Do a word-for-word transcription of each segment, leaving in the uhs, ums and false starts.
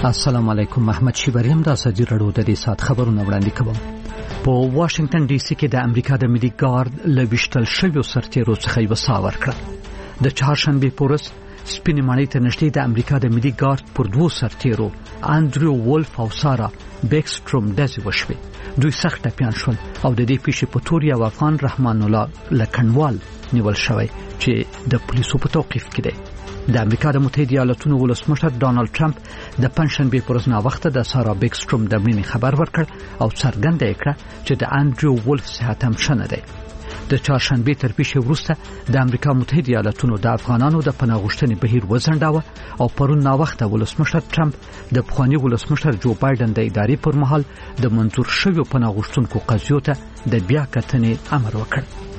السلام علیکم. محمد شیبریم د ازادي رادیو د دې سات خبرونه وړاندې کوم. په واشنگټن ډي سي کې د امریکا د ملي ګارد له ویشتل شویو سرتیرو څخه یو څه ورکړه. د چهارشنبه پورس سپینې ماڼۍ ته نږدې د امریکا د ملي ګارد پر دوو سرتیرو انډریو وولف او سارا بیکسټروم ډزې وشوې. دوی سخت ټپیان شول او د دې پیښې په تور یو افغان رحمان الله لکنوال نیول شوی چې د پولیسو په توقیف کې دی. د امریکا د متحده ایالاتونو ولسمشر ډانلډ ټرمپ د پنځشنبه پر ورځ ناوخته د سارا بیکسټروم د مړینې خبر ورکړ او څرګنده کړه چې د انډریو وولف صحت هم ښه نه دی. د چهارشنبه تر پیښې وروسته د امریکا متحده ایالاتونو د افغانانو د پناه غوښتنې بهیر وځنډاوه او پرون ناوخته ولسمشر ټرمپ د پخوانی ولسمشر جو بایدن د ادارې پر مهال د منظور شویو پناه غوښتونکو قضیو ته د بیا کتنې امر وکړ.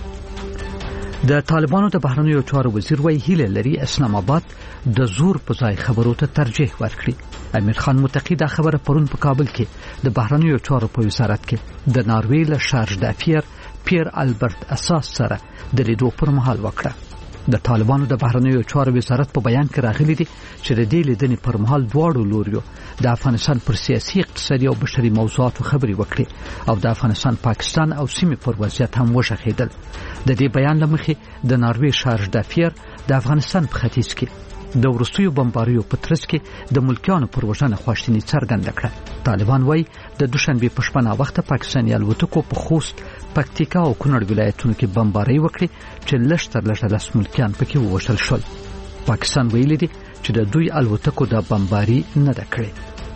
د طالبانو د بهرنیو چارو وزیر وایي هیله لري اسلام آباد د زور په ځای خبرو ته ترجیح ورکړي. امیر خان متقی دا خبره پرون په کابل کې د بهرنیو چارو په وزارت کې د ناروې له شارج دافیر پیر البرت اساس سره د لیدو پر مهال وکړه. د طالبانو د بهرنیو چارو وزارت په بیان کې راغلي دي چې د دې لیدنې پر مهال دواړو لوریو د افغانستان پر سیاسي، اقتصادي او بشري موضوعاتو خبرې وکړي او د افغانستان، پاکستان او سیمې پر وضعیت هم وشخېدل. د دې بیان لمخې د ناروې شارج دافیر د افغانستان په ختیځ کې د ورستیو بمباریو په ترڅ کې د ملکیانو پر وژنه خواشیني څرګنده کړه. طالبان وایي د دوشنبه په شپه ناوخته پاکستاني الوتکو په خوست، پکتیکا او کونړ ولایتونو کې بمباری وکړي چې لږ تر لږه لس ملکیان پکې ووژل شول. پاکستان ویلي دی چې د دوی الوتکو د بمباری نه ده کړې.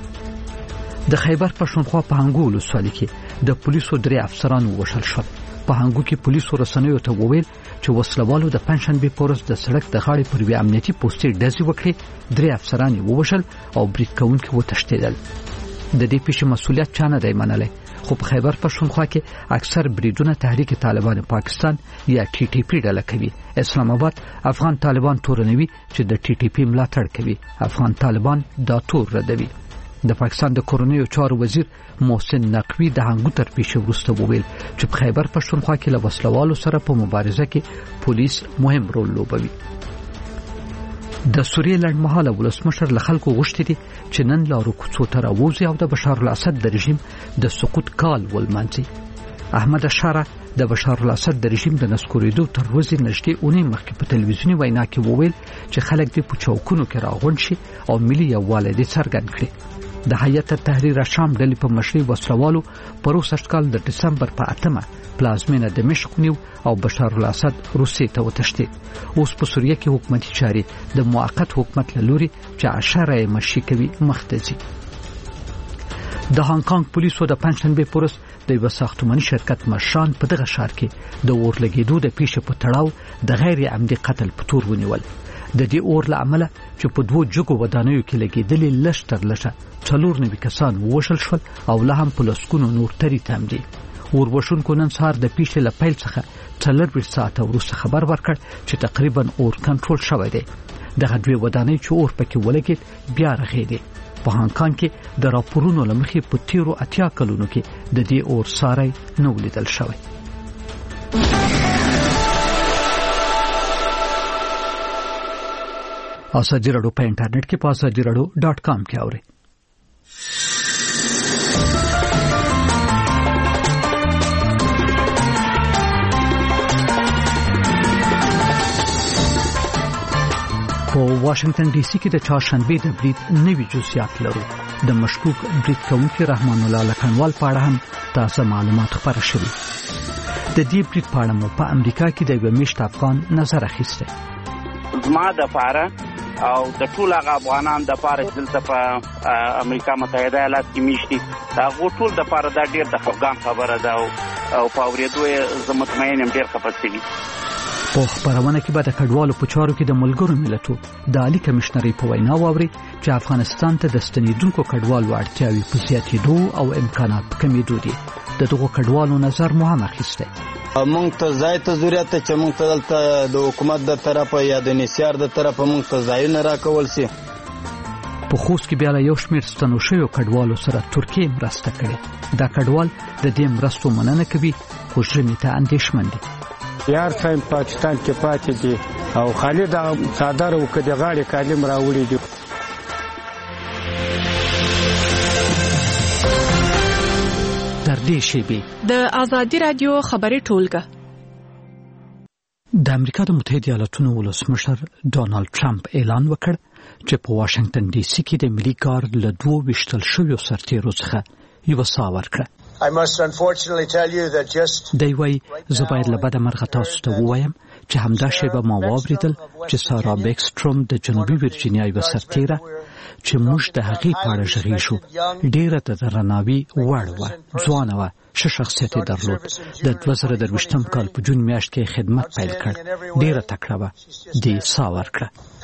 د خیبر پښتونخوا په هنګو ولسوالۍ کې د پولیسو درې افسران ووژل شول. په هنګو کې پولیسو رسنیو ته وویل چې وسلوالو د پنځشنبه په ورځ د سړک د غاړې پر وی امنیتي پوسټې ډزې وکړې. درې افسران یې ووژل او برید کوونکي وتښتېدل. د دې پیښې مسؤلیت چا نه دی منلی، خو په خیبر پښتونخوا کې اکثر بریدونه تحریک طالبان پاکستان یا ټي ټي پی ډله کوي. اسلام آباد افغان طالبان تورنوي چې د ټي ټي پی ملاتړ کوي. افغان طالبان دا تور ردوي. د پاکستان د کورنیو چارو وزیر محسن نقوی د هنګو تر پیښې وروسته وویل چې په خیبر پښتونخوا کې له وسلوالو سره په مبارزه کې پولیس مهم رول لوبوي. د سوریې لړمحاله ولسمشر له خلکو غوښتي دي چې نن لارو کوڅو ته راووځي او د بشار الاسد د رژیم د سقوط کال ولمانځي. احمد اشاره د بشار الاسد د رژیم د نسکورېدو تر ورځې نږدې اونۍ مخکې په تلویزیوني وینا کې وویل چې خلک دې په چوکونو کې راغونډ شي او ملي یووالی دې څرګند کړي. د هیئت تحریر شام ډلې په مشرۍ وسلوالو پروس کال د دسمبر په اتمه پلازمینه دمشق نیو او بشار الاسد روسیې ته وتښتېد. اوس په سوریه کې حکومتي چارې د موقت حکومت له لوري چې اشاره یې مشي کوي مخته ځي. د هانګ کانګ پولیسو د پنځشنبه په ورځ د یو ساختماني شرکت مشران په دغه ښار کې د اور لګېدو د پیښې په تړاو د غیر عمدي قتل په تور ونیول. د دې اور له امله چې په دوو جګو ودانیو کې لګېدلې لږ تر لږه څلور نوي کسان ووژل شول او لا هم په لسګونو نور تري تم دي. اور وژونکو نن سهار د پیښې له پیل څخه څلورویشت ساعته وروسته خبر ورکړ چې تقریبا اور کنټرول شوی دی. دغه دوی ودانۍ چې اور پکې ولګېد بیا رغېدې. په هانګ کانګ کې د راپورونو له مخې په تیرو اتیا کلونو کې د دې اور ساری نه ولیدل شوی. ازادي رادیو په انټرنیټ کې په ازادي رادیو ډاټ کام کې اورئ. په واشنگټن ډي سي کې د چهارشنبه د برید نوي جزئیات لرو. د مشکوک برید کوونکي رحمان الله لکنوال په اړه هم تازه معلومات خبر شوي. د دې برید په اړه مو په امریکا کې د یو میشت افغان نظر اخیسته. زما د پاره او د ټول هغه افغانان د پاره دلته په امریکا متحده ایالات کې میشتي دا ټول د پاره دا ډیر د خفګان خبره ده او په اورېدو یې زه مطمئن یم ډیر خفه شوي. په خبرونه کې به د کډوالو په چارو کې د ملګرو ملتونو د عالی کمشنري په وینا واوري چې افغانستان ته د ستنیدونکو کډوالو اړتیاوې په زیاتېدو او امکانات کمیدو دي. د دغو کډوالو نظر مو هم اخیسته. مونږ ته ځای ته ضرورت ته چې مونږ ته دلته د حکومت د طرفه یا د نسیار د طرفه مونږ ته ځایونه راکول شي. په خوست کې بیا له یو شمېر ستنو شویو کډوالو سره ترکیه مرسته کړې. دا کډوال د دې مرستو مننه کوي خو ژمي ته اندېښمن دي. یار څایم پاکستان کې پاتې دي او خالد څادر او کډه غاړي کالم راوړي دي. نږدې شیبې د آزادي رادیو خبري ټولګه. د امریکا د متحده ایالاتونو ولسمشر ډونالد ټرمپ اعلان وکړ چې په واشنگټن ډي سي کې د ملي ګارد له دوه ویشتل شویو سرتیرو څخه یو ساه ورکړه. دی وایي زه باید له بده مرغه تاسو ته ووایم چې همدا شیبه ما واوریدل چې سارا بیکسټروم د جنوبي ویرجینیا یوه سرتیره چې موږ د هغې په اړه غږیږو ډېره د درناوي وړ وه، ځوانه وه، ښه شخصیت یې درلود. د دوه زره درویشتم کال په جون میاشت کې خدمت پیل کړ، ډېره تکړه وه، دې ساه ورکړه.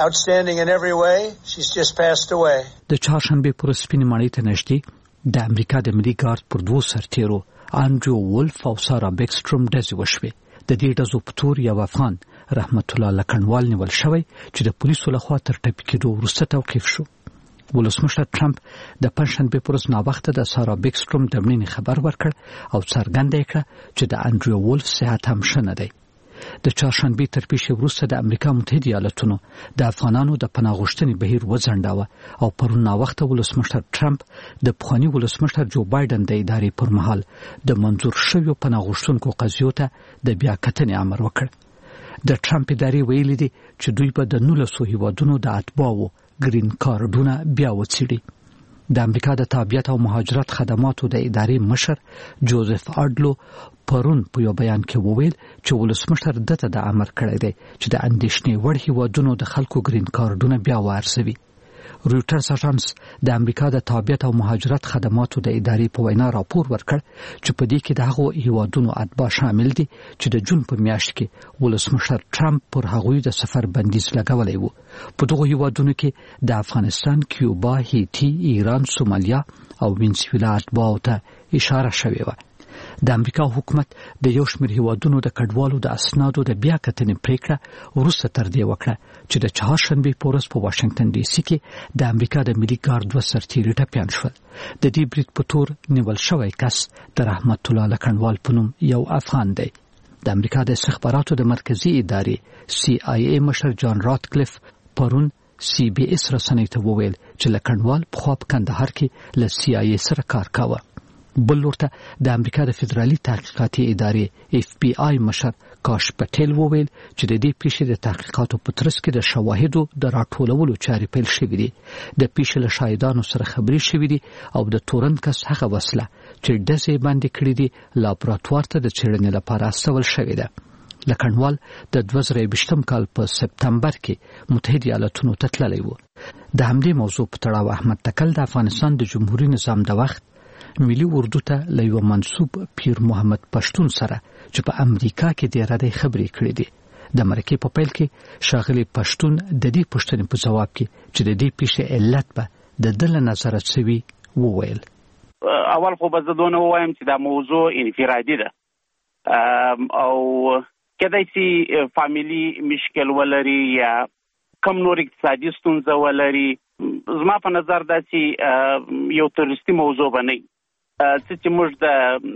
د چهارشنبې پر سپینې ماڼۍ ته نږدې د امریکا د ملي ګارد پر دوو سرتیرو انډریو ولف او سارا بیکسټروم ډزې وشوې. د دې ډزو په تور یو افغان رحمت الله لکنوال نیول شوی چې د پولیسو لخوا تر ټپي کېدو وروسته توقیف شو. ولسمشر ټرمپ د پنځشنبې پر ورځ ناوخته د سارا بیکسټروم د مړینې خبر ورکړ او څرګنده یې کړه چې د انډریو ولف صحت هم ښه نه دی. د چهارشنبې تر پیښې وروسته د امریکا متحده ایالاتونو د افغانانو د پناه غوښتنې بهیر وځنډاوه او پرون ناوخته ولسمشر ټرمپ د پخواني ولسمشر جو بایدن د ادارې پر مهال د منظور شویو پناه غوښتونکو قضیو ته د بیا کتنې امر وکړ. د ټرمپ ادارې ویلي دي چې دوی به د نولسو هیوادونو د اتباعو ګرین کارډونه بیا وڅېړي. د امریکا د تابعیت او مهاجرت خدماتو د ادارې مشر جوزف اډلو پرون په یو بیان کې وویل چې ولسمشر دته د امر کړی دی چې د اندېښنې وړ هیوادونو د خلکو ګرین کارډونه بیا وارزوي. رویټرز اژانس د امریکا د تابعیت او مهاجرت خدماتو د ادارې په وینا راپور ورکړ چې په دې کې د هغو هیوادونو اتباع شامل دي چې د جون په میاشت کې ولسمشر ټرمپ پر هغوی د سفر بندیز لګولی و. په دغو هیوادونو کې د افغانستان، کیوبا، هیټي، ایران، سومالیا او وینزویلا اتباعو ته اشاره شوې وه. د امریکا حکومت د یو شمېر هیوادونو د کډوالو د اسنادو د بیا کتنې پریکړه وروسته تر دې وکړه چې د چهارشنبې په ورځ په واشنګټن ډي سي کې د امریکا د ملي ګارد دوه سرتیري ټپیان شول. د دې برید په تور نیول شوی کس د رحمت الله لکنوال په نوم یو افغان دی. د امریکا د استخباراتو د مرکزي ادارې سی آی ای مشر جان راتکلیف پرون سی بي اس رسنۍ ته وویل چې لکنوال پخوا په کندهار کې له سی آی ای سره کار کاوه. بل ورته د امریکا د فدرالي تحقیقاتي ادارې اف بي آی مشر کاش پټیل وویل چې د دې پیښې د تحقیقاتو په ترڅ کې د شواهدو د راټولولو چارې پیل شوې دي. د پیښې له شاهدانو سره خبرې شوې دي او د تورن کس هغه وسله چې ډزې باندې کړې دي لابراتوار ته د څېړنې لپاره استول شوې ده. لکنوال د دوه زره یوویشتم کال په سپتمبر کې متحده ایالاتونو ته تللی و. د همدې موضوع په تړاو احمد تکل د افغانستان د جمهوریت نظام د وخت ملي اردو ته له یو منسوب پیر محمد پښتون سره چې په امریکا کې د ردی خبرې کړې دي. د مرکې په پیل کې ښاغلي پښتون د دې پوښتنې په جواب کې چې د دې پیښې علت به د دل نظر څوي وویل. اول خو به زه دونه ووایم چې دا موضوع انفرادي ده او کېدای شي فامیلي مشکل ولري یا کم نور اقتصادي ستونزه ولري. زما په نظر داسې یو تروریستي موضوع به نه څه چې موږ د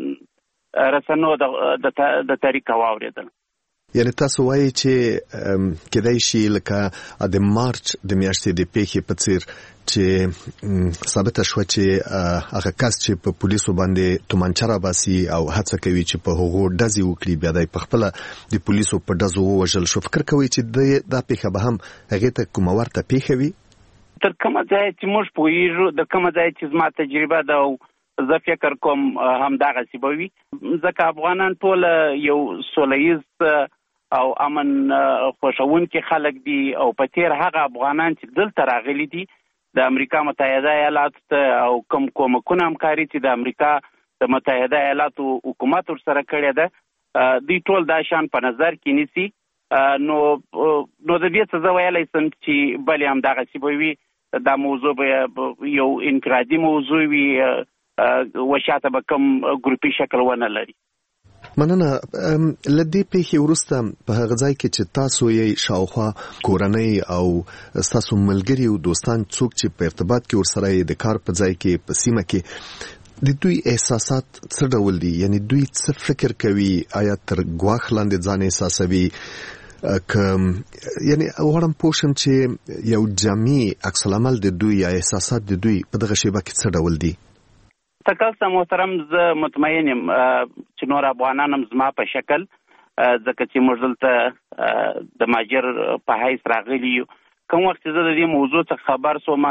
رسنیو د طریقه واورېدل. یعنې تاسو وایي چې کېدای شي لکه د مارچ د میاشتې د پیښې په څېر چې ثابته شوه چې هغه کس چې په پولیسو باندې تومانچه راباسي او هڅه کوي چې په هغو ډزې وکړي بیا دی پخپله د پولیسو په ډزو ووژل شو. فکر کوئ چې دا پیښه به هم هغې ته کومه ورته پیښه وي؟ تر کومه ځای چې موږ پوهېږو د کومه ځای چې زما تجربه ده او زه فکر کوم همدغسې به وي، ځکه افغانان ټول یو سوله ییز او امن خوښونکي خلک دي او په تېر هغه افغانان چې دلته راغلي دي د امریکا متحده ایالاتو ته او کوم کومکونه همکاري چې د امریکا د متحده ایالاتو حکومت ورسره کړې ده دوی ټول دا شان په نظر کې نیسي. نو نو د دې څه زه ویلی سم چې بلې همدغسې به وي، دا موضوع به یو انفرادي موضوع وي، وشاته به کوم ګروپي شکل ونه لري. مننه. له دې پیښې وروسته په هغه ځای کې چې تاسو یې شاوخوا کورنۍ او ستاسو ملګري او دوستان څوک چې په ارتباط کې ورسره یې د کار په ځای کې په سیمه کې د دوی احساسات څه ډول دي؟ یعنی دوی څه فکر کوي؟ آیا تر ګواښ لاندې ځان احساسوي؟ که یعنی غواړم پوه شم چې یو جامع عکس العمل د دوی یا احساسات د دوی په دغه شیبه کې څه ډول دي؟ تاسو محترم زه مطمئن یم چې نور افغانان هم زما په شکل ځکه چې موږ دلته د ماجر په حیث راغلي یو. کوم وخت زه د دې موضوع څخه خبر سوم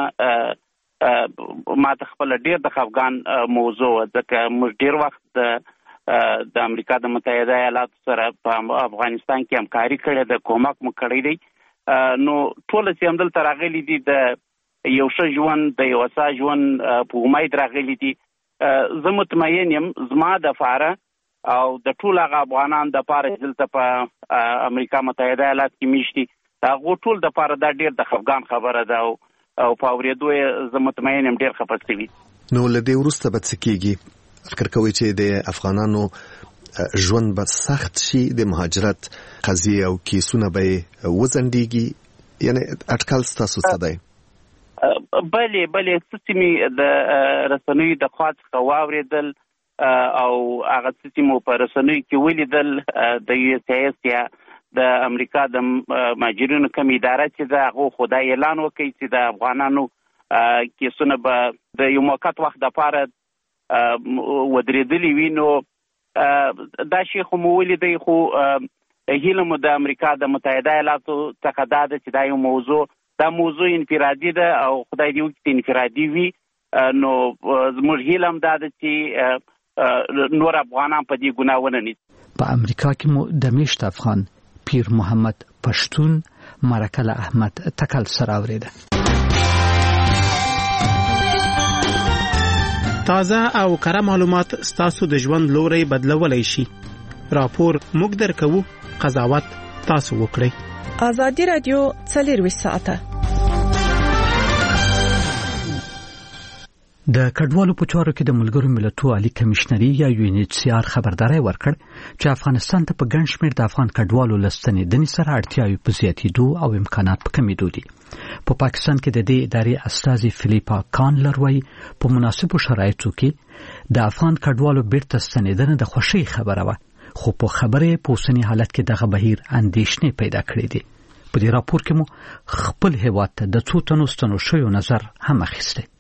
ما ته خپل ډېر د خفګان موضوع ځکه موږ ډېر وخت د د امریکا د متحده ایالاتو سره په افغانستان کې همکاري کړې ده، کومک مو کړی دی. نو ټول چې همدلته راغلي دي د یو ښه ژوند د یو ښه ژوند په امید راغلي دي. زه مطمئن یم زما دپاره او د ټول هغه افغانان دپاره چې دلته په امریکا متحده ایالات کې میشت دي د هغو ټول دپاره دا ډېر د خفګان خبره ده او په اورېدو یې زه مطمئن یم ډېر خفه شوي. نو له دې وروسته به څه کېږي؟ فکر کوئ چې د افغانانو ژوند به سخت شي، د مهاجرت قضیې او کیسونه به یې وځنډېږي؟ یعنې اټکل ستاسو څه دی؟ بلې بلې څه چې مې د رسنیو د خوا څخه واورېدل او هغه څه چې مو په رسنیو کې ولیدل د یو ایس ایس یا د امریکا د مهاجرینو کوم اداره چې ده هغو خو دا اعلان وکړي چې د افغانانو کیسونه به د یو موقت وخت دپاره ودرېدلي وي. نو دا شی خو مو ولیدی، خو هیله مو د امریکا د متحده ایالاتو څخه دا ده چې دا یو موضوع دا موضوع انفرادي ده او خدای دې وکړي انفرادي وي. نو زموږ هیله هم دا ده چې نور افغانان په دې ګناه ونه نیسي. په امریکا کې مو د میشت افغان پیر محمد پښتون مرکل احمد تکل سره اورېده. تازه او کره معلومات ستاسو د ژوند لوري بدلولای شي. راپور موږ درکوو، قضاوت تاسو وکړئ. آزادی رادیو څلور ساعته د کډوالو په چارو کې د ملګرو ملتونو عالی کمشنري یا یو ان ایچ سی آر خبرداري ورکړ چې افغانستان ته په ګڼ شمېر د افغان کډوالو لستنېدنې سره اړتیاوې په زیاتېدو او امکانات په کمېدو دي. په پاکستان کې د دې ادارې استازي فلیپا کانلر وايي په مناسبو شرایطو کې د افغان کډوالو بیرته ستنېدنه د خوشي خبره وه، خو په خبره په اوسنی حالت کې دغه بهیر اندېښنې پیدا کړې دي. په دې راپور کې مو خپل هیواد ته د څو تنو ستنو شویو نظر هم اخیسته.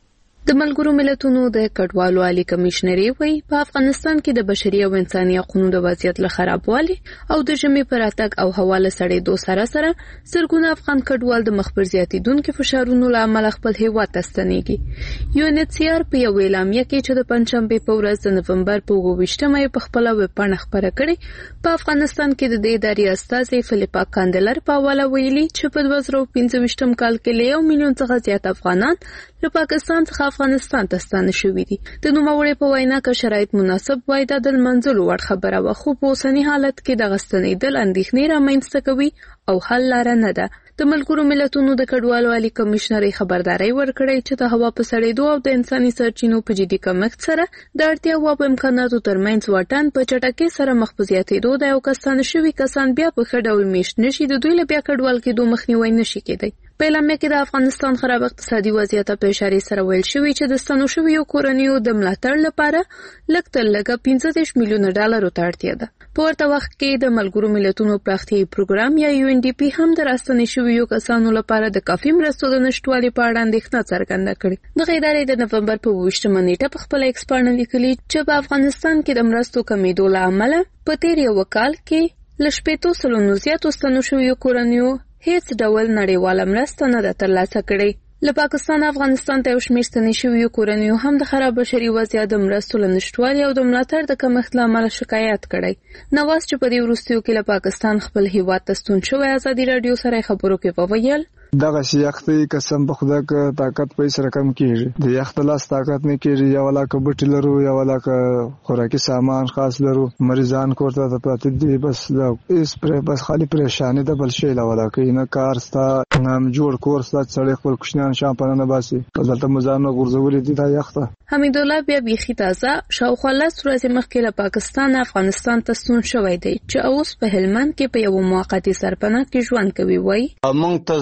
د ملګرو ملتونو د کډوالو عالی کمشنري وایي په افغانستان کې د بشري او انساني حقوقو د وضعیت له خرابوالي او د ژمي پر اتګ او حواله سړېدو سره سره زرګونه افغان کډوال د مخبر زیاتیدونکو فشارونو له امله خپل هیواد ته ستنېږي. یو ان ایچ سی آر په یو اعلامیه کې چې د پنځشنبه په ورځ د نومبر په اووه ویشتمه په خپل ویبپاڼه خبره کړې په افغانستان کې د دې ادارې استازي فلیپا کاندلر په حواله ویلي چې په دوه زره پنځه ویشتم کال کې له یو میلیون څخه زیات افغانان له پاکستان څخه افغانستان ته ستانه شوي دي. د نوموړي په وینا که شرایط مناسب وای دا د منځلو وړ خبره وه، خو په اوسني حالت کې د غستنېدل اندېښنې رامنځته کوي او حل لاره نه ده. د ملګرو ملتونو د کډوالو عالی کمشنري خبرداري ورکړې چې د هوا په سړېدو او د انساني سرچینو په جدي کمښت سره د اړتیاوو او امکاناتو ترمنځ واټن په چټکۍ سره مخ په زیاتېدو د یو کسان شوي کسان بیا په ښه ډول میشت نشي د دوی له بیا کډوال کېدو مخنیوی نشي کېدی. په اعلامیه کې د افغانستان خراب اقتصادي وضعیت په اشاره سره ویل شوی چې د ستنو شویو کورنیو د ملاتړ لپاره لږ تر لږه پنځه دېرش میلیونه ډالرو ته اړتیا ده. په ورته وخت کې د ملګرو ملتونو پراختیایي پروګرام یا یو ان ډي پی هم د راستنې شویو کسانو لپاره د کافي مرستو د نشټوالي په اړه اندېښنه څرګنده کړې. دغه ادارې د نومبر په اووه ویشتمه نیټه په خپل ایکس پاڼه لیکلي چې په افغانستان کې د مرستو کمیدو له امله په تیر یو کال کې له شپېتو سلنو زیاتو ستنو شویو کورنیو هیڅ ډول نړیواله مرسته نه ده ترلاسه کړې. له پاکستان افغانستان ته یو شمېر ستنې شویو کورنیو هم د خراب بشري وضعیت د مرستو له نشټوالي او د ملاتړ د کمښت له امله شکایت کړی. نواز چې په دې وروستیو کې له پاکستان خپل هیواد ته ستون شوی ازادي راډیو سره خبرو کې وویل دغه یختې قسم په خدا که طاقت په سره کم کیږي د یخت لاس طاقت نه کیږي یا ولا که بټی لرو یا ولا که خوراکي سامان خاص لرو مریضان کوړه ته پاتې دي بس دا اس پر بس خالی پریشانی ده بل شي لا ولا که نه کار ستا نام جوړ کور ستا سړی خپل کوشنان شامپانه نه باسي ځلته مزانو ګرځولې دي دا یخته. حمید الله بیا بیخي تازه شاوخوا لس ورځې مخکې له پاکستان افغانستان ته ستون شوی دی چې اوس په هلمند کې په یو موقتي سرپناه کې ژوند کوي. وایي موږ ته ځای ته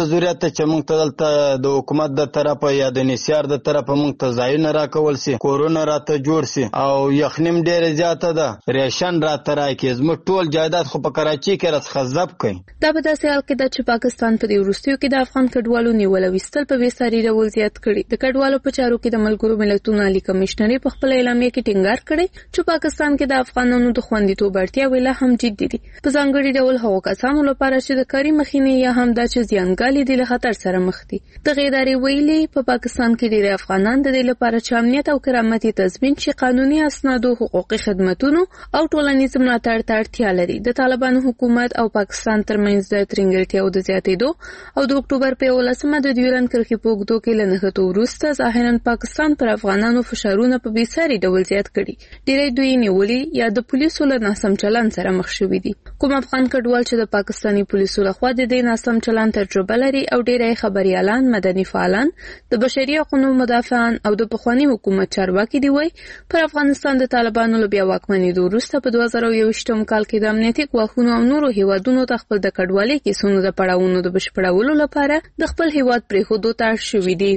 ضرورت چې موږ ته دلته د حکومت د طرفه یا د نسیار د طرفه موږ ته ځایونه راکول سي، کورونه راته جوړ سي او یخنیم ډیره زیاته ده، ریشن راته راکړي، زموږ ټول جایداد خو په کراچي کې راڅخه ضبط کړي. دا په داسې حال کې ده چې پاکستان په دې وروستیو کې د افغان کډوالو نیول او ویستل په بېساري ډول زیات کړي. د کډوالو په چارو کې د ملګرو ملتونو عالی کمشنري په خپل اعلامیه کې ټینګار کړی چې پاکستان کې د افغانانو د خوندیتوب اړتیاوې لا هم جدي دي، په ځانګړي ډول هغو کسانو لپاره چې د کاري مخینې یا هم دا چې زیانګالي دي له خطر سره مخ دي. دغه ادارې ویلي په پاکستان کې ډېر افغانان د دې لپاره چې امنیت او کرامت تضمین شي، قانوني اسنادو، حقوقي خدماتونو او ټولنیز ملاتړ ته اړتیا لري. د طالبانو حکومت او پاکستان ترمنځ د ترنګلتیاو د زیاتېدو او د اکتوبر په یولسمه د ډیورنډ کرښې په اوږدو کې له نښتو وروسته ظاهراً پاکستان پر افغانانو فشارونه په بېساري ډول زیات کړي. ډېری دوی نیولي یا د پولیسو له ناسم چلند سره مخ شوي دي. کوم افغان کډوال چې د پاکستاني پولیسو لخوا د دې ناسم چلند تجربه لري او ډېری خبريالان، مدني فعالان، د بشري حقوقو مدافعان او د پخواني حکومت چارواکي دی وایي پر افغانستان د طالبانو له بیا واکمنېدو وروسته په دوه زره یوویشتم کال کې د امنیتي ګواښونو او نورو هیوادونو ته خپل د کډوالۍ کیسونو د پړاوونو د بشپړولو لپاره د خپل هیواد پرېښودو ته اړ شوي دي.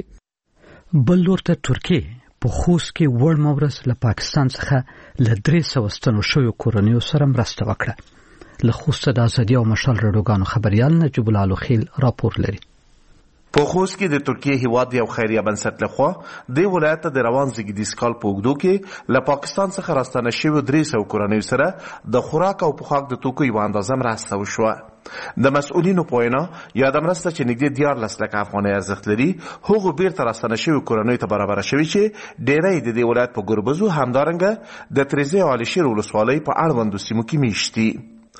بل لور ته ترکیه په خوست کې وړ مورس له پاکستان څخه له درې سوه ستنو شویو کورنیو سره مرسته وکړه. له خوسته د ازادي او مشال راډیوګانو خبريال نجیب الله لوخیل راپور لري. په خوست کې د ترکیه هیواد یو خیریه بنسټ لخوا د ولایت د روان زیږدیز کال په اوږدو کې له پاکستان څخه راستنه شویو درې سوه کورنیو سره د خوراک او پوښاک د توکو یوه اندازه مرسته وشوه. د مسؤلینو په وینا یاده مرسته چې نږدې دیارلس لکه افغانۍ ارزښت لري هغو بیرته راستنه شویو کورنیو ته برابره شوي چې ډیری د دې ولایت په ګربزو همدارنګه د تریزې او علشیر ولسوالۍ په اړوندو سیمو کې میشت دي.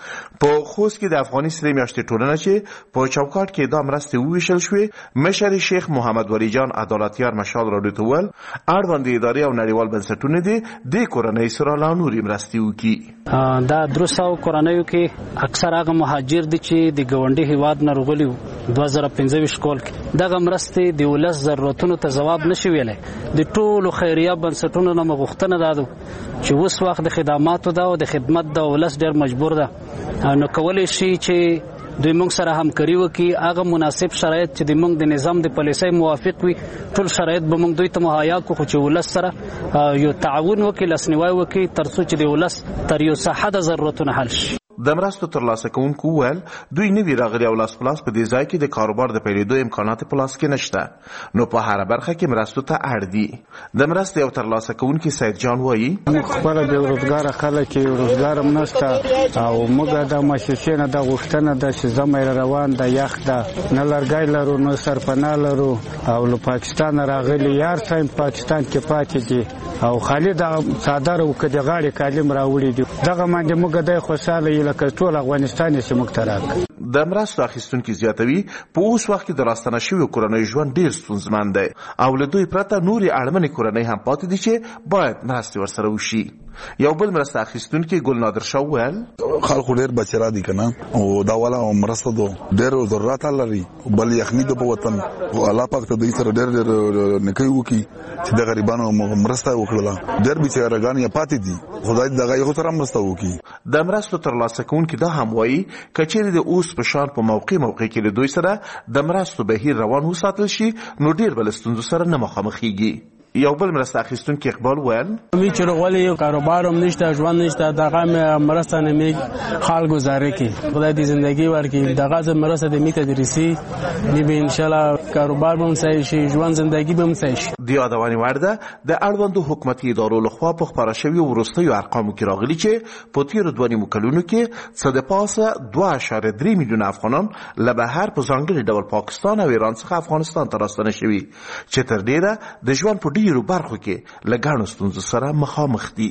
په خوست کې د افغاني سرې میاشتې ټولنه چې په چوکاټ کې دا مرستې وویشل شوې، مشر شیخ محمد ولی جان عدالتیار مشال راډیو ته وویل اړوندې ادارې او نړیوال بنسټونه دي دې کورنۍ سره لا نورې مرستې وکړي. دا درې سوه کورنیو کې اکثر هغه مهاجر دي چې د ګاونډي هیواد نه راغلي وو. دوه زره پنځه ویشت کال کې دغه مرستې د ولس ضرورتونو ته ځواب نشي ویلی. د ټولو خیریه بنسټونو نه مو غوښتنه دا ده چې اوس وخت د خدماتو ده او د خدمت د ولس ډېر مجبور ده، نو کولی شي چې دوی موږ سره همکاري وکړي، هغه مناسب شرایط چې د موږ د نظام د پالیسۍ موافق وي ټول شرایط به موږ دوی ته مهیا کړو، خو چې ولس سره یو تعاون وکړي، لاسنیوی وکړي تر څو چې د ولس تر یو څه حده ضرورتونه حل شي. د مرستو ترلاسه کوونکو وویل دوی نوي راغلي او لاس په لاس په دې ځای کې د کاروبار د پیلېدو امکانات په لاس کې نشته، نو په هره برخه کې مرستو ته اړ دي. د مرستې او ترلاسه کوونکي سید جان وایي خپله بېروزګاره خلک یې روزګار هم نشته او موږ د مؤسسې نه دا غوښتنه ده چې ژمی روان ده، یخ ده، نه لرګی لرو نه سرپناه لرو او له پاکستانه راغلي یار صاحب پاکستان کې پاتې دي او خالي د څادر او که د غاړې کالم راوړي دي. دغه باندې موږ دی خوشحاله یو لکه ټول افغانستان یې چې موږ ته راکړي. د مرستو اخیستونکي زیاتوي په اوس وخت کې د راستنه شویو کورنیو ژوند ډېر ستونزمن دی او له دوی پرته نورې اړمنې کورنۍ هم پاتې دي چې باید مرستې ورسره وشي. یو بل مرسته اخیستونکي ګل نادر شاه وویل خلکو ډېر بچي را دي که نه او دا والا مرسته دو ډېر ضرورت لري، بل یخني ده په وطن او الله پاک ته دوی سره ډېر ډېر نیکۍ وکړي چې د غریبانو مرسته وکړله. ډېر بېچارهګان یې پاتې دي، خدای دې دغه یو سره مرسته وکړي. د مرستو ترلاسه کوونکي دا هم وایي که چیرې د اوس په شان په موقع موقع کې له دوی سره د مرستو بهیر روان وساتل شي نو ډېر به له ستونزو سره نه مخامخېږي. یو بل مرسته اخیستونکي اقبال ویل می چې غولې کاروبار هم نشته، ژوند نشته، دغه مرسته نه می حال گزاره کی خدای دې زندگی ورکړي. دغه مرسته د می تدریسي دی به ان شاء الله کاروبار به هم صحیح شي، ژوند زندگی به هم صحیح شي. د یادونې وړ ده د اړوندو حکومتي ادارو لخوا په خپاره شویو وروستیو ارقامو کې راغلي چې په تیرو دوه نیمو کلونو کې څه د پاسه دوه اعشاریه درې میلیونه افغانان له بهر په ځانګړي ډول پاکستان او ایران څخه افغانستان ته راستنه شوي چې تر ډیره د ژوند په ډیرو برخو کې له ګڼو ستونزو سره مخامخ دي.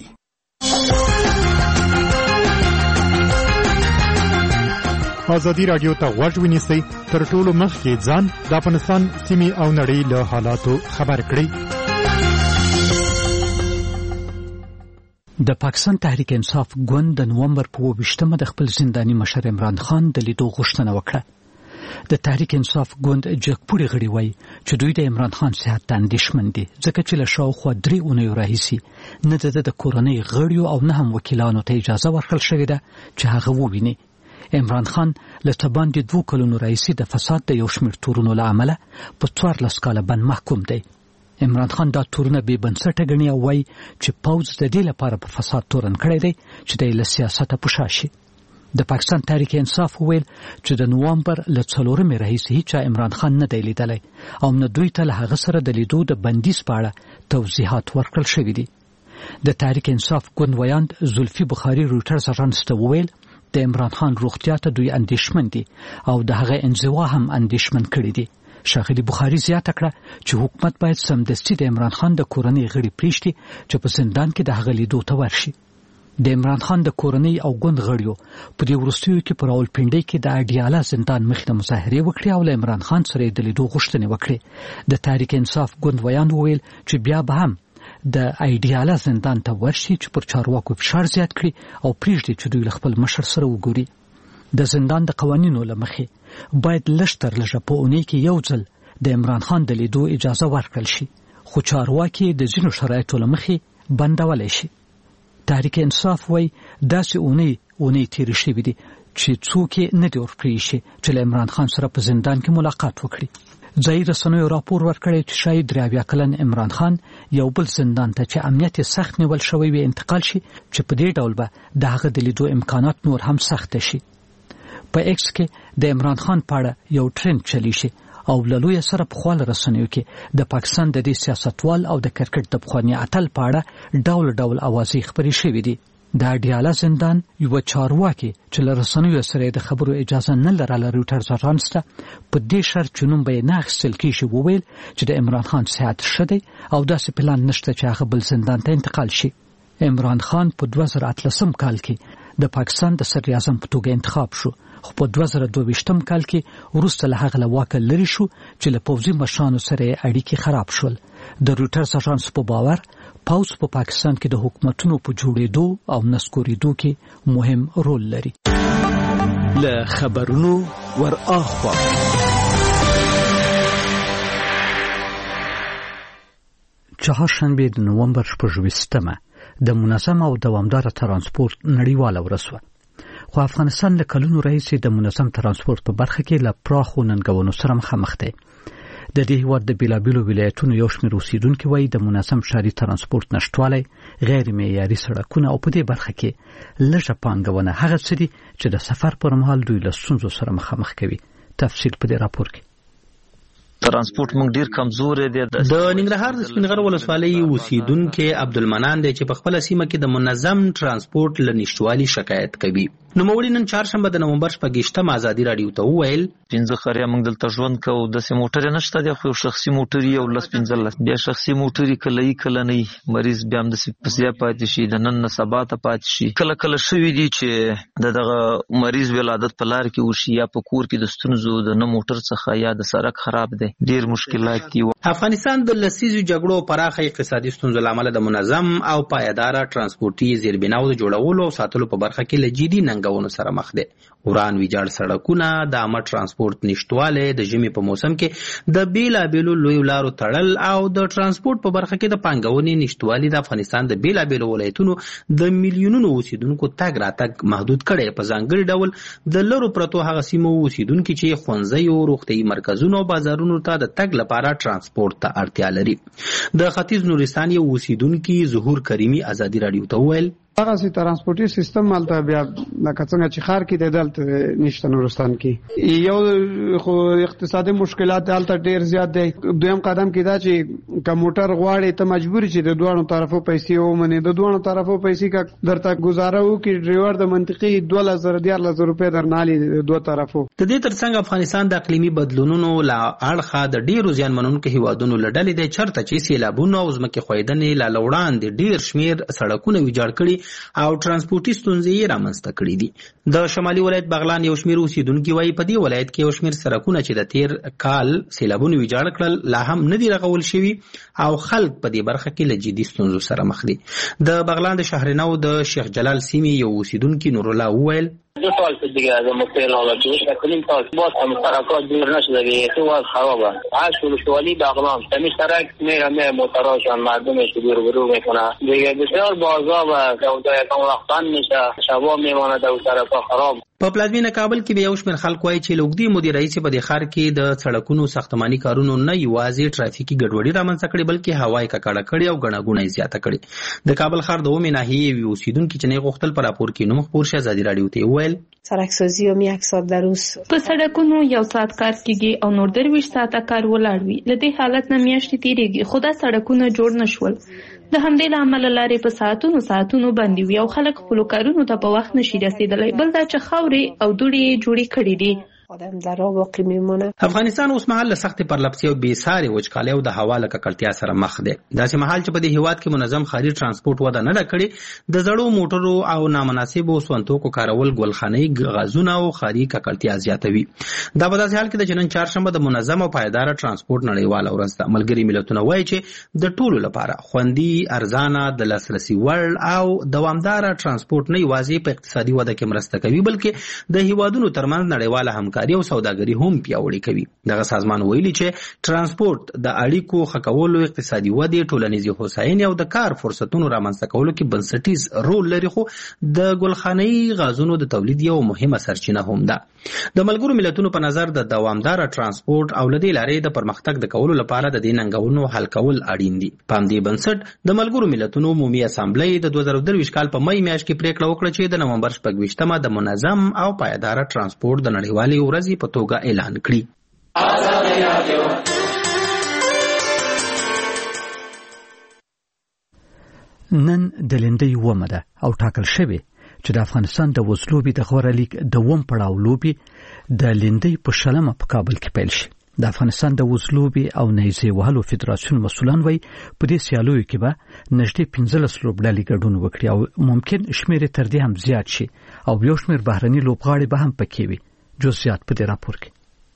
ازادي راډیو ته غوږ ونیسئ، تر ټولو مخکې ځان د افغانستان سیمې او نړۍ له حالاتو خبر کړئ. د پاکستان تحریک انصاف ګوند د نومبر په اووه ویشتمه د خپل زنداني مشر عمران خان د لیدو غوښتنه وکړه. د تحریک انصاف ګوند جګپوړي غړي وایي چې دوی د عمران خان صحت ته اندېښمن دي ځکه چې له شاوخوا درې اونیو راهیسې نه د د کورنۍ غړیو او نه هم وکیلانو ته اجازه ورکړل شوې ده چې هغه وویني. عمران خان له تباندې دوه کلونو راهیسې د فساد د یو شمېر تورونو له امله په څوارلس کاله بند محکوم دی. عمران خان دا تورونه بې بنسټه ګڼي او وایي چې پوځ د دې لپاره په فساد تورن کړی دی چې دی له سیاسته په شا شي. د پاکستان تحریک انصاف وویل چې د نوامبر له څلورمې راهیسې هیچا عمران خان نه دی لیدلی او نه دوی ته له هغه سره د لیدو د بندیز په اړه توضیحات ورکړل شوي دي. د تحریک انصاف ګوند ویاند زلفي بخاري رویټرز اژانس ته وویل د عمران خان روغتیا ته دوی اندېښمن دي او د هغه انزوا هم اندېښمن کړي دي. ښاغلي بخاري زیاته کړه چې حکومت باید سمدستي د عمران خان د کورنۍ غړي پریږدي چې په زندان کې د هغه لیدو ته ورشي. د عمران خان د کورنۍ او ګوند غړیو په دې وروستیو کې په راولپنډۍ کې د اډیاله زندان مخې ته مظاهرې وکړې او له عمران خان سره د لیدو غوښتنې وکړې. د تحریک انصاف ګوند ویاند وویل چې بیا به هم د اډیاله زندان ته ورشي چې پر چارواکو فشار زیات کړي او پریږدي چې دوی له خپل مشر سره وګوري. د زندان د قوانینو له مخې باید لږ تر لږه په اونۍ کې یو ځل د عمران خان د لیدو اجازه ورکړل شي، خو چارواکي د ځینو شرایطو له مخې بندولی شي. تحریک انصاف وایي داسې اونۍ اونۍ تېرې شوې دي چې څوک یې نه دي ورپرې شي چې له عمران خان سره په زندان کې ملاقات وکړي. ځایي رسنیو راپور ورکړی چې شاید درې اویا کلن عمران خان یو بل زندان ته چې امنیت یې سخت نیول شوی وي انتقال شي چې په دې ډول به د هغه د لیدو امکانات نور هم سخته شي. په ایکس کې د عمران خان په اړه یو ټرند چلی شي او له لویه سره پخوا له رسنیو کې د پاکستان د دې سیاستوال او د کرکټ د پخواني اتل په اړه ډول ډول اوازې خپرې شوې دي. د اډیاله زندان یو چارواکي چې له رسنیو سره د خبرو اجازه نه لرله رویټرز اژانس ته په دې شرط چې نوم به یې نه اخیستل کېږي وویل چې د عمران خان صحت ښه دی او داسې پلان نشته چې هغه بل زندان ته انتقال شي. عمران خان په دوه زره اتلسم کال کې د پاکستان د صدر اعظم په توګه انتخاب شو، خو په دوه زره دوه ویشتم کال کې وروسته له هغه له واکه لرې شو چې له پوځي مشرانو سره اړیکې خراب شول. د رویټرز اژانس په باور پوځ په پا پاکستان کې د حکومتونو په جوړېدو او نسکورېدو کې مهم رول لري. له خبرونو ور اخوا چهارشنبه د نوامبر شپږویشتمه د منظم او دوامدار ترانسپورت نړیواله ورځ وه. خو افغانستان له کلونو راهیسې د منظم ترانسپورت په برخه کې له پراخو ننګونو سره مخامخ دی. د دې هېواد د بېلابېلو ولایتونو یو شمېر اوسیدونکي وایي د منظم ښاري ترانسپورت نشتوالی، غیر معیاري سړکونه او په دې برخه کې لږه پانګونه هغه څه دي چې د سفر پر مهال دوی له ستونزو سره مخامخ کوي. تفصیل په دې راپور کې. ترانسپورت موږ ډیر کمزور دي. د ننګرهار د سپینغر ولسوالۍ اوسیدونکو عبدالمنان دی چې په خپل سیمه کې د منظم ترانسپورت له نشټوالي شکایت کوي. نو موري نن چهارشنبه د نومبر شپږیشتم ازادي رادیو ته وویل پنځه خریا موږ دلته ژوند کوو، داسې موټر نشته دی، خو شخصي موټر یو لس پنځه لس بیا شخصي موټر کله یې کله نه مریض بیا هم داسې پسیا پاتې شي، د نن نه سبا ته پاتې شي. کله کله شوي دي چې د دغه مریض ولادت په لار کې وشي یا په کور کې د ستونزو د نه موټر څخه یا د سړک خراب دی، ډیر مشکلات دي. افغانستان د لسیزو جګړو پراخه اقتصادي ستونزو له امله د منظم او پایداره ترانسپورتي زیربناو د جوړولو او ساتلو په برخه کې له جدي ننګونو سره مخ دی. وران ویجاړ سړکونه، د عامه ترانسپورت نشټوالی، د ژمي په موسم کې د بیلابیلو لویو لارو تړل او د ترانسپورت په برخه کې د پانګونې نشټوالی د افغانستان د بیلابیلو ولایتونو د میلیونونو اوسیدونکو تګ راتګ محدود کړی. په ځانګړي ډول د لرو پرتو هغه سیمو اوسیدونکي چې ښوونځیو، روغتیايي مرکزونو او بازارونو ته د تګ لپاره ترانسپورت ته اړتیا لري. د ختیځ نورستان یو اوسیدونکي ظهور کریمي ازادي رادیو ته وویل هغه سي ترانسپورتي سیستم مالته بیا لکه څنګه چې خار کې د دلته نشته نورستان کې یو خو اقتصادي مشکلات دلته ډیر زیات دي. دویم قدم کې دا چې کمپیوټر غواړي ته مجبور چې د دوه طرفو پیسې ومنې، د دوه طرفو پیسې کا درته گزاره وکړي ډرایور د منطقي دوه زره دیارلس روپۍ درنالي د دوه طرفو. د دې ترڅنګ افغانستان د اقلیمي بدلونونو لا اړخه د ډیرو زیانمنونکو هیوادونو لړلې د چرته چې سیلابونه او ځمکې خویدنې لا لوړان دي ډیر شمیر سړکونه ویجاړ کړي او ترانسپورتي ستونزې یې رامنځته کړي دي. د شمالي ولایت بغلان یو شمیر اوسیدونکي وایي په دې ولایت کې یو شمیر سړکونه چې د تیر کال سیلابونو ویجاړ کړل لا هم نه دي رغول شوي او خلک په دې برخه کې له جدي ستونزو سره مخ دي. د بغلان د شهرنو د شیخ جلال سیمې یو اوسیدونکي نور الله وویل دو سال دیگه از مطمئن آمد دوش کنیم تا باز هم سرکات دور نشده دیگه تو از خرابه هر شلوشوالی بغلان تمیز سرک میره میره موتراشان مردمش دور برو میکنه دیگه بسیار بازا و سودا یکم وقتان میشه شبا میمانه دو سرکا خراب. په پلازمینه کابل کې به یو شمېر خلک وایي چې له اوږدې مودې راهیسې په دې ښار کې د سړکونو ساختماني کارونو نه یوازې ټرافیکي ګډوډي رامنځته کړې بلکې هوا یې ککړه کړې او ګڼه ګوڼه یې زیاته کړې. د کابل ښار د اومې ناحیې یوې اوسېدونکي چې نه غوښتل په راپور کې نوم خپور شي ازادي راډیو ته وویل سړکسازي هم یک ساعت در روز په سړکونو یو ساعت کار کیږي او نور درویشت ساعته کار ولاړ وي. له دې حالت نه میاشتې تیریږي خو دا سړکونه جوړ نشول. د همدې له امله لارې په ساعتونو ساعتونو بندې وي او خلک خپلو کارونو ته په وخت نشي رسېدلی. بل دا چې خاورې او دوړې یې جوړې کړي دي. آدم در راه باقی میمونه. افغانستان اوس مهال له سختې پرلپسې او بې ساري وچکالۍ او د هوا له ککړتیا سره مخ دی. داسې مهال چې په دې هېواد کې منظم ښاري ترانسپورټ وده نه ده کړې، د زړو موټرو او نامناسبو سونتوکو کارول ګلخانه‌يي غازونه او ښاري ککړتیا زیاتوي. دا په داسې حال کې ده چې نن چهارشنبه د منظم او پایداره ترانسپورټ نړیواله ورځ ده. ملګري ملتونه وایي چې د ټولو لپاره خوندي، ارزانه، د لاسرسي وړ او دوامداره ترانسپورټ نه یوازې په اقتصادي وده کې مرسته کوي بلکې د هېوادونو ترمنځ نړیواله همکاري او سوداګري هم پیاوړې کوي. دغه سازمان ویلي چې ترانسپورټ د اړیکو ښه کولو، اقتصادي ودې، ټولنیزې هوساینې او د کار فرصتونو رامنځته کولو کې بنسټیز رول لري، خو د ګلخانه‌يي غازونو د تولید یو مهمه سرچینه هم ده. د ملګرو ملتونو په نظر د دوامداره ترانسپورټ او لدې لارې د پرمختګ د کولو لپاره د دې ننګونو حل کول اړین دي. په همدې بنسټ د ملګرو ملتونو عمومي اسامبلې د دوه زره درویشت کال په مې میاشت کې پریکړه وکړه چې د نومبر شپږ ویشتمه د منظم او پایداره ترانسپورټ د نړیوالې ورځې په توګه اعلان کړي. نن د لیندۍ اوومه ده او ټاکل شوې چې د افغانستان د وزلوبې د غوره لیګ د اووم پړاو لوبې د لیندۍ په شلمه په کابل کې پیل شي. د افغانستان د وزلوبې او نیزې وهلو فدراسیون مسؤلان وایي په دې سیالیو کې به نږدې پنځلس لوبډلې ګډون وکړي او ممکن شمېر یې تر دې هم زیات شي او یو شمېر بهرني لوبغاړي به هم پکې وي. جزئیات په دې راپور کې.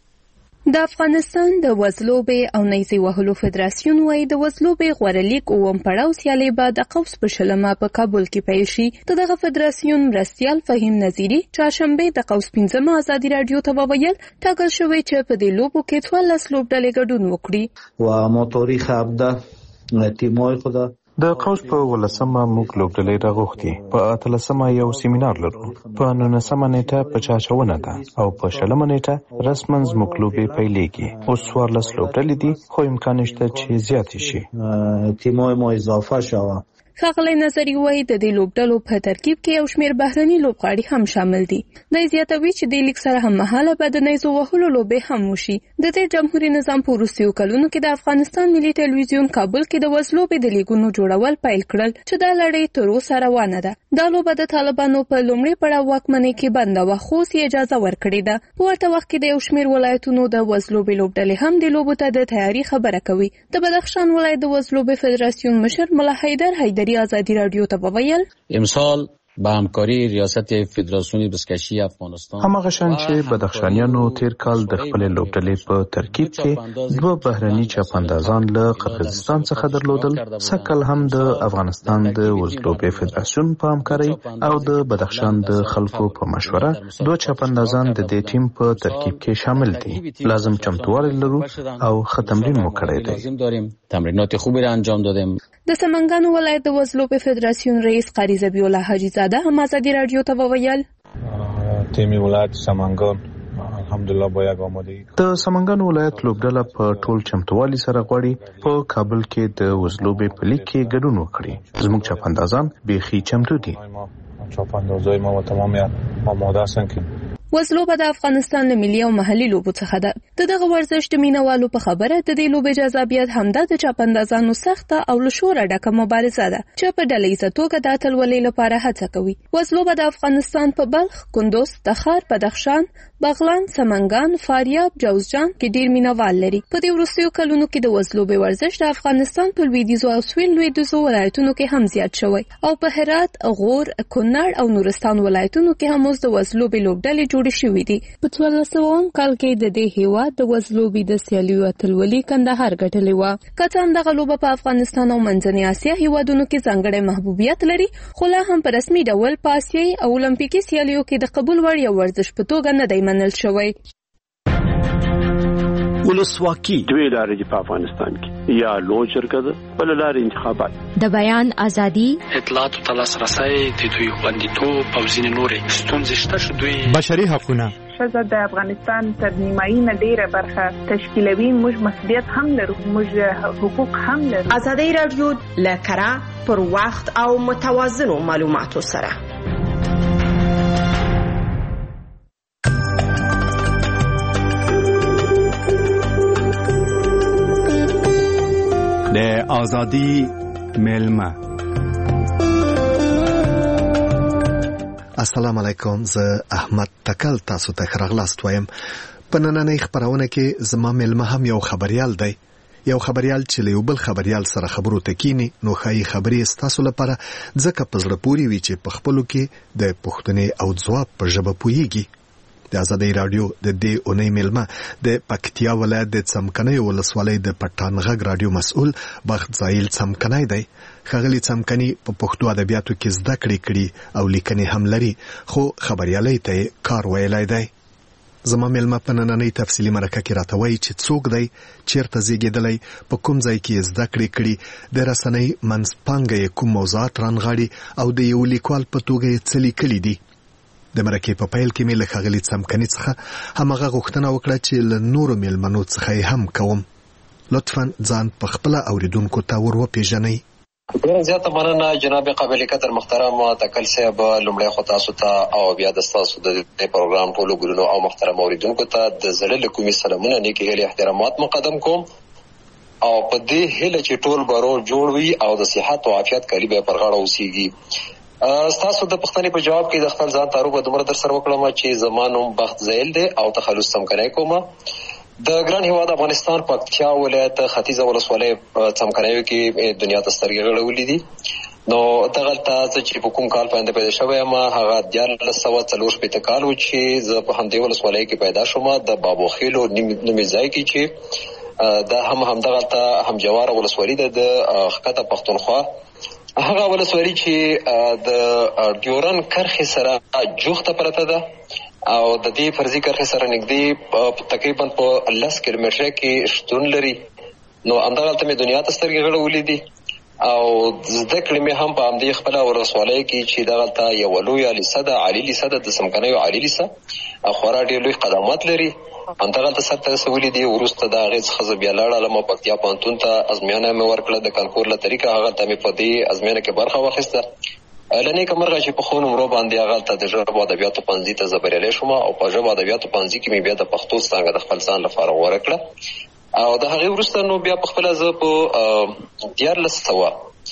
د افغانستان د وزلوبې او نیزې وهلو فدراسیون وایي د وزلوبې غوره لیګ اووم پړاو سیالۍ به د قوس په شلمه په کابل کې پیل شي. د دغه فدراسیون مرستیال فهیم نظیري چهارشنبه د قوس پنځمه ازادي راډیو ته وویل ټاکل شوی چې په دې لوبو کې څوارلس لوبډلې ګډون وکړي. و ما تاریخ هفده تیمای خدا د قوس په ولسمه موږ لوبډلې راغوښتي. په اتلسمه یو سیمینار لرو. په نولسمه نیټه په چاچونه ده او په شلمه نیټه رسماً زموږ لوبې پیلېږي. اوس څوارلس لوبډلې دي خو امکان شته چې زیاتې شي. تیمای ما اضافه شوه. ښاغلی نظري وایي د دې لوبډلو په ترکیب کې یو شمېر بهرني لوبغاړي هم شامل دي. دی زیاتوي چې دې لیګ سره هممهاله به د نیزو وهلو لوبې هم وشي. د دې جمهوري نظام په وروستیو کلونو کې د افغانستان ملي ټلویزیون کابل کې د وزلوبې د لیګونو جوړول پیل کړل چې دا لړۍ تر اوسه روانه ده. دا لوبه د طالبانو په لومړي پړاو واکمنۍ کې بنده وه خو اوس یې اجازه ورکړې ده. په ورته وخت کې د یو شمېر ولایتونو د وزلوبې لوبډلې هم د لوبو ته د تیاري خبره کوي. د بدخشان ولایت د وزلوبې فدراسیون مشر ملا حیدر حیدری آزادی رادیو ته وویل امسال با همکاری ریاست فدراسیون بزکشی افغانستان همغه شان چې بدخشانیانو تیر کال د خپل لوبډلې په ترکیب کې دوه بهرني چاپاندازان له قرغیزستان څخه درلودل. سکل هم د افغانستان د وزلوبې فدراسیون په همکاري او د بدخشان د خلکو په مشوره دوه چاپاندازان د دې ټیم په ترکیب کې شامل دي. لازم چمتووالی لرو او ښه تمرین مو کړی دی. تمرینات خوبی را انجام دادیم. د سمنګانو ولایت د وزلوبې فدراسیون رئیس قاری ذبیح الله حاجی زاده هم ازادي رادیو ته وویل تیمی ولایت سمنګان الحمدلله با یک آمادگی د سمنګانو ولایت لوبډله په ټول چمتووالي سره غواړي په کابل کې د وزلوبې په لیګ کې ګډون وکړي. زموږ چاپندازان بیخي چمتو دي. چاپندازای ما تمام آماده هستن که وزلوبه د افغانستان له ملي او محلي لوبو څخه ده. د دغه ورزش د مینوالو په خبره د دې لوبې جذابیت همدا د چاپندازانو سخته او له شوره ډکه مبارزه ده چې په ډله ییزه توګه د اتلولۍ لپاره هڅه کوي. وزلوبه د افغانستان په بلخ، کندوز، تخار، بدخشان، بغلان، سمنګان، فاریاب، جوزجان کې ډیر مینوال لري. په دې وروستیو کلونو کې د وزلوبې ورزش د افغانستان په لویدیځو او سویل لویدیځو ولایتونو کې هم زیات شوی او په هرات، غور، کونړ او نورستان ولایتونو کې هم اوس د وزلوبې لوبډلې جوړې شوې دي. په څوارلس سوه کال کې د دې هېواد د وزلوبې د سیالیو اتلولي کندهار ګټلې وه. که څه هم دغه لوبه په افغانستان او منځنۍ اسیا هېوادونو کې ځانګړی محبوبیت لري خو لا هم په رسمي ډول په اسیایي او المپیکي سیالیو کې د قبول وړ یو ورزش په توګه نه دی منل شوی. ولسواکي دوی لارې په افغانستان کې یا لوی جرګه ده بل لارې انتخابات د بیان ازادي اطلاعات او لاسرسي د دوی خوندیتوب او ځینې نورې ستونزې شته چې دوی بشري حقونه ښځه د افغانستان تر نیمایي نه ډېره برخه تشکیلوي. موږ مسؤلیت هم لرو، موږ حقوق هم لرو. ازادي راډیو له کره پر وخت او متوازنو معلوماتو سره د ازادي ملما. السلام علیکم، زه احمد تکل تاسو ته خراغلاست وایم. په نننۍ خبرونه کې زما ملما هم یو خبريال دی، یو خبريال چې له یو بل خبريال سره خبرو تکینی نو خای خبري تاسو لپاره ځکه پزړه پوری وی چې په خپلو کې د پښتنې او ځواب په ژبه پویږي. د ازادي رادیو د دې اونۍ ملما د پکتیا ولایت د څمکنۍ ولسوالۍ د پټان غږ رادیو مسؤل بخت زایل څمکنۍ دی. خغلی څمکنۍ په پښتو ادبیاتو کې زده کړې کړي او لیکنې هم لري، خو خبريالۍ ته کار ویلای دی. زما ملما په نننۍ تفصیلی مرکه کې راته وایي چې څوک دی، چیرته زیږېدلی، په کوم ځای کې زده کړې کړي، د رسنۍ منځپانګه یې کوم موضوعات رانغاړي او د یو لیکوال په توګه یې څه لیکلي دي. د مرکې په پیل کې مې له ښاغلي څمکني څخه همغه غوښتنه وکړه چې له نورو مېلمنو څخه یې هم کوم. لطفا ځان په خپله اوریدونکو ته ور وپېژنئ. ډېره زیاته مننه جناب قابل قدر محترم تکل صاحب. لومړی خو تاسو ته او بیا د ستاسو د دې پروګرام ټولو ګلونو او محترم اوریدونکو ته د زړه له کومې سلامونه، نیکې هیلې، احترامات مقدم کوم او په دې هیله چې ټول به روغ جوړ وي او د صحت او عافیت کالي به پر غاړه اوسېږي. ستاسو د پوښتنې په جواب کې د خپل ځان تعارف به دومره در سره وکړم چې زما نوم بخت زیل دی او تخلص څمکنۍ کوم. د ګران هیواد افغانستان پکتیا ولایت ختیځه ولسوالۍ څمکنیو کې دنیا ته سترګې غړولې دي. نو دغلته زه چې په کوم کال باندې پیدا شوی یم هغه دیارلس سوه څلور شپېته کال و چې زه په همدې ولسوالۍ کې پیدا شوم، د بابو خیلو نومې ځای کې چې دا هم همدغلته همجواره ولسوالي ده د ښکته پښتونخوا. هغه ولسوالي چې د ډیورن کرښې سره جوخته پرته ده او د دې فرضي کرښې سره نږدې تقریبا په لس کیلومتره کې شتون لري. نو همدغلته مې دنیا ته سترګې غړولې دي او زده کړې مې هم په همدې خپله ولسوالۍ کې چې دغلته یوه لویه لیسه ده، عالي لیسه ده، د څمکنیو عالي لیسه، خورا ډېر لوی قدامات لري. همدغلته سر ته رسولي دي. وروسته د هغې څخه زه بیا لاړم پکتیا پوهنتون ته، ازموینه مې ورکړه د کانکور له طریقه. هغلته مې په دې ازموینه کې برخه واخیسته. له نیکه مرغه چې په ښو نمرو باندې هغلته د ژبو ادبیاتو پوهنځي ته زه بریالی شوم او په ژبو ادبیاتو پوهنځي کې مې بیا د پښتو څانګه د خپل ځان لپاره غوره کړه او د هغې وروسته نو بیا په خپله زه په دیارلس سوه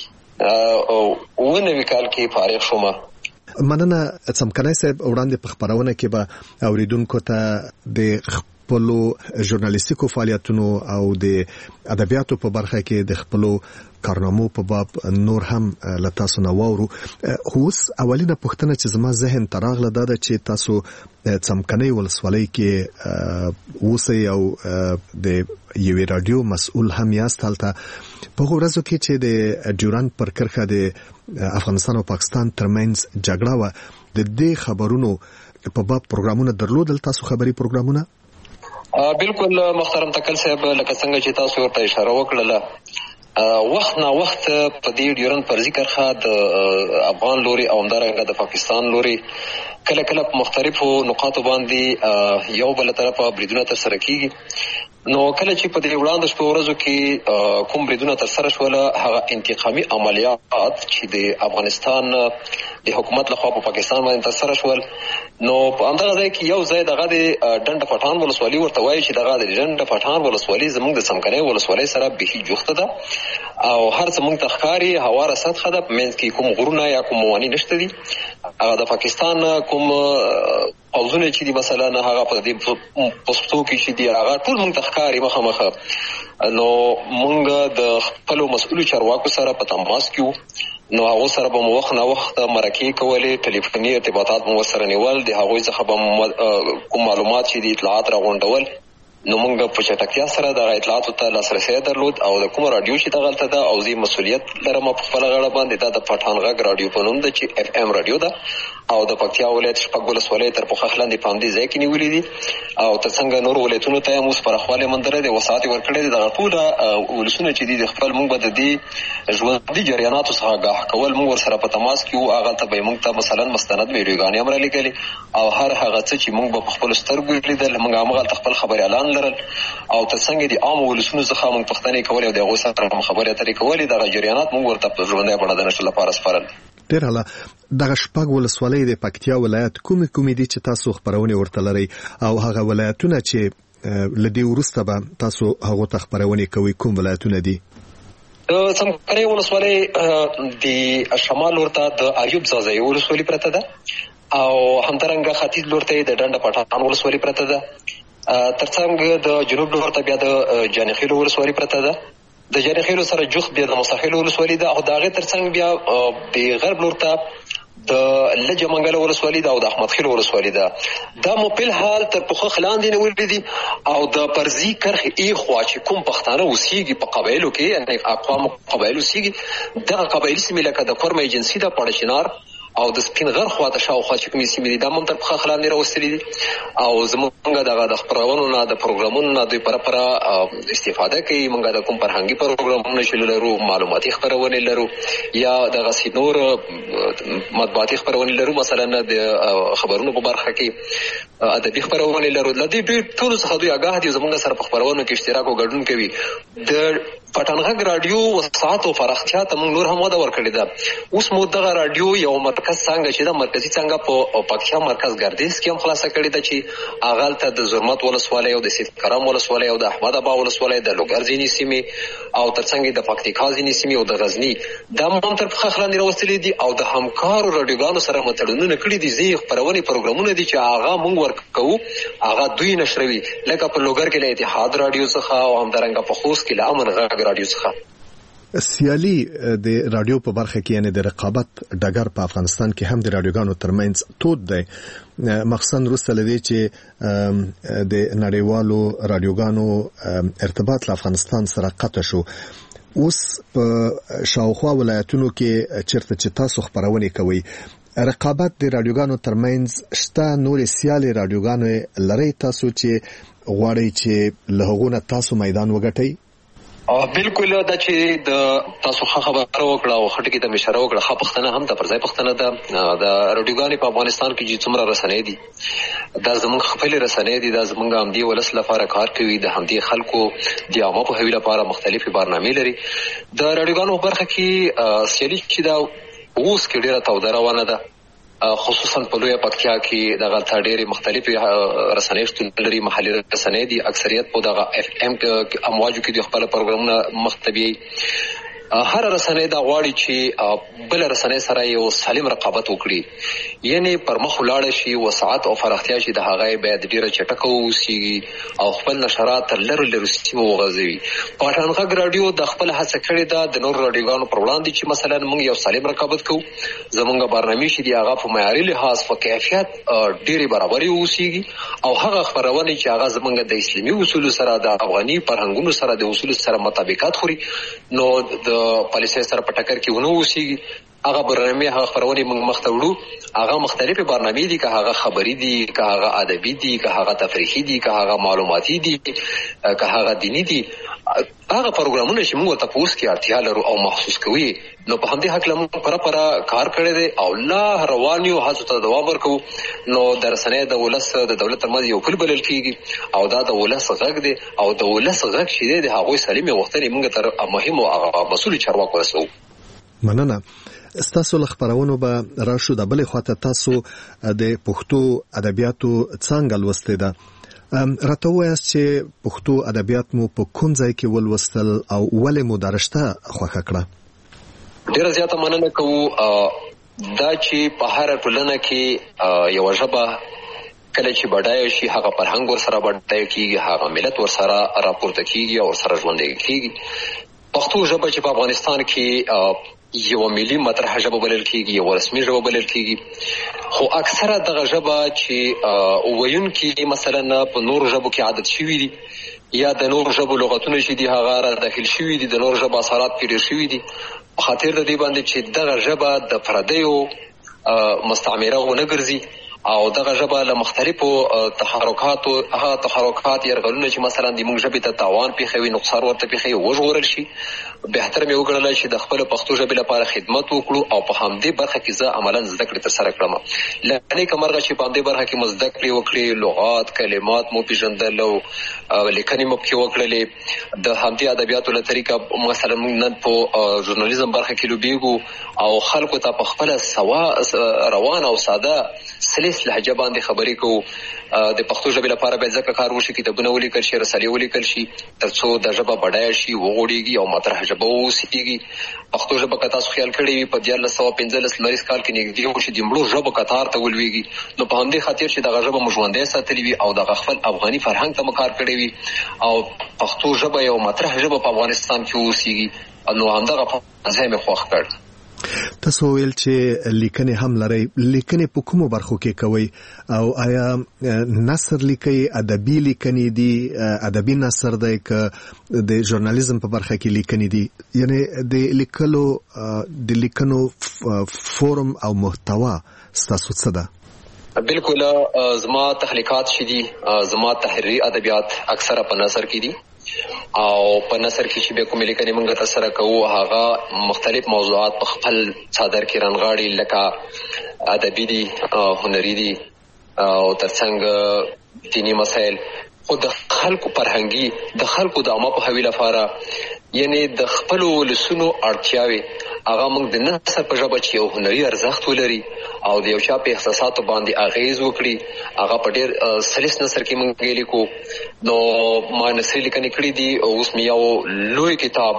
اووه نوي کال کې فارغ شوم. مننه څمکنی صاحب. وړاندې په خپرونه کې به اوریدونکو ته د خپلو ژورنالیستیکو فعالیتونو او د ادبیاتو په برخه کې د خپلو کارنامو په باب نور هم له تاسو نه واورو. اوس اولینه پوښتنه چې زما ذهن ته راغله دا ده چې تاسو څمکنۍ ولسوالۍ کې اوسئ او د یوې راډیو مسؤل هم یاست. هلته په هغو ورځو کې چې د ډیورن پر کرښه د افغانستان او پاکستان ترمنځ جګړه وه، د دې خبرونو په باب پروګرامونه درلودل؟ تاسو خبري پروګرامونه؟ بالکل محترم تکل صاحب، لکه څنګه چې تاسو ورته اشاره وکړله، وخت نا وخت په دې ډیورن فرضي کرښه د افغان لوري او همدارنګه د پاکستان لوري کله کله په مختلفو نقاطو باندې یو بل طرفه بریدونه ترسره کیږي. نو کله چې په دې وړاندې شپو ورځو کې کوم بریدونه ترسره شول، هغه انتقامي عملیات چې د افغانستان د حکومت لخوا په پاکستان باندې ترسره شول، نو په همدغه ځای کې یو ځای دغه د ډنډ پټان ولسوالي ورته وایي چې دغه د ډنډ پټان ولسوالي زموږ د څمکنۍ ولسوالۍ سره بیخي جوخته ده او هر څه موږ ته ښکاري هواره سطحه ده، په منځ کې کوم غرونه یا کوم مواني نشته دي. هغه د پاکستان کوم پوځونه چې دي مثلا هغه په دې پوسټو کې چې دي هغه ټول موږ ته ښکاري مخامخ. نو موږ د خپلو مسؤلو چارواکو سره په تماس کې وو، نو هغو سره به مو وخت نه وخت مرکې کولې، ټلیفوني ارتباطات مو ورسره نیول، د هغوی څخه به کوم معلومات چې دي اطلاعات راغونډول. نو موږ په چټکتیا سره دغه اطلاعاتو ته لاسرسی درلود او د کومه راډیو چې دغلته ده او زه مسؤلیت لرم په خپله غاړه باندې، دا د پټان غږ راډیو په نوم ده چې اف ام راډیو ده او د پکتیا ولایت شپږ ولسوالۍ تر پوښښ لاندې په همدې ځای کې نیولې دي او ترڅنګ نور ولایتونو ته هم اوس پراخوالی موندلی دی وسعت یې ورکړی دی. دغه ټوله ولسونه چې دي د خپل موږ به د دې ژوندي جریاناتو څخه آګاه کول موږ ورسره په تماس کې وو. هغلته به یې موږ ته مثلا مستند ویډیوګانې هم رالیږلې او هر هغه څه چې موږ به په خپلو سترګو لیدل موږ همغلته خپل خبریالان لرل او ترڅنګ یې د عامو ولسونو څخه موږ پوښتنې کولې او د هغوی سره هم خبرې اترې کولې. دغه جریانات موږ ورته په ژوندۍ بڼه د نشر لپاره سپارل. ډېر هله دغه شپږ ولسوالۍ د پکتیا ولایت کومې کومې دي چې تاسو خبرونه ورته لرئ او هغه ولایتونه چې لدی ورسته به تاسو هغه ته خبرونه کوي کوم ولایتونه دي؟ د څمکني ولسوالۍ د شمال ورته د اریوب ځاځي ولسوالۍ پرته ده او همدارنګه ختیځ لورته د ډنډ پټان ولسوالۍ پرته ده. ترڅنګ د جنوب لورته بیا د جانخیل ولسوالۍ پرته ده. د جانخیل سره جوخت بیا د مصاخیل ولسوالۍ ده او د هغې ترڅنګ بیا د غرب لورته د لجه منګله ولسوالۍ ده او د احمد خیل ولسوالۍ ده. دا مو په حال تر پوښښ لاندې نیولې دي او د پرزي کرښې ایخوا چې کوم پښتانه اوسېږي په قبایلو کې یعنې اقوامو قبایلو اوسېږي دغه قبایلي سیمې لکه د کورمه ایجنسي ده پړچنار او د سپین غر خواته شاوخوا چې کومې سیمې دي دا هم تر پوښښ لاندې راوستلي دي او زموږ دغه د خپرونو نه د پروګرامونو نه دوی پوره پوره استفاده کوي. موږ د کوم فرهنګي پروګرامونه چې لرو معلوماتي خپرونې لرو یا دغسې نور مطبوعاتي خپرونې لرو مثلا د خبرونو په برخه کې ادبي خپرونې لرو. له دې ډېر ټولو څخه دوی آګاه دي زموږ سره په خپرونو کې اشتراک او ګډون کوي. د پټانغږ راډیو وسعت او پراختیا ته موږ نور هم وده ورکړې ده. اوس مو دغه راډیو یو مرکز څنګه چې د مرکزي څنګه په پکتیا مرکز ګردیز کې هم خلاصه کړې ده چې هغلته د زرمت ولسوالۍ او د سید کرم ولسوالۍ او د احمد ابا ولسوالۍ د لوګر ځینې سیمې او ترڅنګ د پکتیکا ځینې سیمې او د غزني دا هم تر پوښښ لاندې راوستلي دي او د همکارو راډیوګانو سره مو تړونونه کړي دي. ځینې خپرونې پروګرامونه دي چې هغه موږ ورکوو هغه دوی نشروي لکه په لوګر کې له اتحاد راډیو څخه او همدارنګه په خوست کې له امن غږ راډیو څخه. سیالي د رادیو په برخه کې یعنی د رقابت ډګر په افغانستان کې هم د رادیوګانو ترمنځ تود دی مخصوصا وروسته لدی چې د نړیوالو رادیوګانو ارتباط له افغانستان سره قطع شو. اوس په شاوخوا ولایتونو کې چیرته چې تاسو خبرونه کوي رقابت د رادیوګانو ترمنځ شته نور سیالي رادیوګانو لري تاسو چې غواړئ چې له هغه تاسو میدان وګټئ؟ بالکل دا چې د تاسو خبره وکړه او خټکی ته اشاره وکړه خو پښتنه هم د پرځای پښتنه ده د رادیوګانې په افغانستان کې چې څومره رسنۍ دي دا زموږ خپل رسنۍ دي دا زموږ هم دی ولس لپاره کار کوي د همدې خلکو د عامه په هوی لپاره مختلفې برنامې لري. د رادیوګانو برخه کې سیالي چې دا اوس کې ډیره توده روانه ده خصوصا په لویه پکتیا کې دغه ډېرې مختلفې رسنۍ شتون لري. محلي رسنۍ دي اکثریت په دغه اف ام امواجو کې د خپل پروګرامونه مختبي هر رسنۍ دا غواړي چې بل رسنۍ سره یو سالم رقابت وکړي یعنی پر مخ ولاړ شي وسعت او فراختیا شي د هغه باید ډیره چټکه وسی او خپل نشرات لر لر سیمو وغځوي. پټانغږ رادیو د خپل هڅه کړې ده د نور رادیوګانو پر وړاندې چې مثلا موږ یو سالم رقابت کوو زمونږ برنامه شي دی هغه په معیاري لحاظ په کیفیت ډیره برابري وسیږي او هغه خبرونه چې هغه زمونږ د اسلامي اصول سره د افغاني فرهنګونو سره د اصول سره مطابقت خوري نو د پالیسۍ سره په ټکر کې ونه وسیږي. هغه برنامه هغه خبرونه موږ مخته وړو هغه مختلفې برنامې دي که هغه خبري دي که هغه ادبي دي که هغه تفریحي دي که هغه معلوماتي دي که هغه دینی دي هغه پروګرامونه چې موږ ته په اوس کې اړتیا لرو او محسوس کوي نو په همدې حق لمو پر پر کار کړی دی او لا روانیو هڅو ته دوام ورکو. نو د رسنۍ د ولس د دولت ترمنځ یو پل بلل کیږي او دا د ولس غږ دی او د ولس غږ چې دی د هغوی سالمې غوښتنې موږ تر مهمو هغه مسؤل چارواکو رسوو. مننه. ستاسو له خبرونو به راشو د بلې خواته تاسو د پښتو ادبیاتو څنګه لوستې ده راته وایاست چې پښتو ادبیات مو په کوم ځای کې ولوستل او ولې مو درشته خوښه کړه؟ ډیره زیاته مننه کوو. دا چې په هر ټولنه کې یو ژبه کله چې بډایه شي هغه فرهنګ ورسره بډایه کیږي هغه ملت ورسره راپورته کیږي او ورسره ژوندی کیږي. پښتو ژبه چې په افغانستان کې یو ملي مطرح ژبه بلل کیږي یو رسمي ژبه بلل کیږي خو اکثره دغه ژبه چې ویونکي مثلا په نورو ژبو کې عادت شوي دي یا د نورو ژبو لغتونه چې دي هغه را داخل شوي دي د نورو ژبو اثرات پرې شوي دي په خاطر د دې باندې چې دغه ژبه د پردیو مستعمره ونه ګرځي او دغه ژبه له مختلفو تحرکاتو هغه تحرکات یرغلونه چې مثلا د موږ ژبې ته تاوان پیښوي نقصان ورته پیښوي وژغورل شي. بهتر مې وګڼله چې د خپل پښتو ژبې لپاره خدمت وکړو او په همدې برخه کې زه عملا زده کړې ترسره کړم. له نیکه مرغه چې په همدې برخه کې مو زده کړې وکړې، لغات کلمات مو پېژندل او لیکنې مو پکې وکړلې. د همدې ادبیاتو له طریقه مثلا موږ نن په ژورنالیزم برخه کې لوبېږو او خلکو ته په خپله سوا روان او ساده سلیس لهجه باندې خبرې کوو. د پښتو ژبې لپاره باید ځکه کار وشي، کتابونه ولیکل شي، رسالې ولیکل شي ترڅو د ژبه بډایه شي، وغوړېږي او مطرح ژبه واوسېږي. پښتو ژبه که تاسو خیال کړی وي په دیارلس سوه پنځلس لمریز کال کې نږدې وشي د مړو ژبو کتار ته ولوېږي، نو په همدې خاطر چې دغه ژبه مو ژوندی ساتلې وي او دغه خپل افغاني فرهنګ ته مو کار کړی وي او پښتو ژبه یو مطرح ژبه په افغانستان کې واوسېږي، نو همدغه ځای مې خوښ کړ. تاسو ویل چې لیکنې هم لرئ، لیکنې په کومو برخو کې کوئ او آیا نثر لیکئ، ادبي لیکنې دي، ادبي نثر دی که د ژورنالیزم په برخه کې لیکنې دي؟ یعنی د لیکلو د لیکنو فورم او محتوا ستاسو څه ده؟ بالکل زما تخلیقات چې دي، زما تحریري ادبیات اکثره په نثر کې دي او په نثر کې چې به کومې لیکنې موږ ترسره کوو هغه مختلف موضوعات په خپل څادر کې رانغاړي، لکه ادبي دي، هنري دي او ترڅنګ دینی مسایل. خو د خلکو فرهنګي د خلکو د عامه پوهاوي لپاره یعنی د خپلو ولسونو اړتیاوې هغه موږ د نثر په ژبه چې یو هنري ارزښت ولري او د یو چا په احساساتو باندې اغیز وکړي، هغه په ډېر سلیس نثر کې موږ لیکو. نو ما نثري لیکنې کړي دي. اوس مې یو لوی کتاب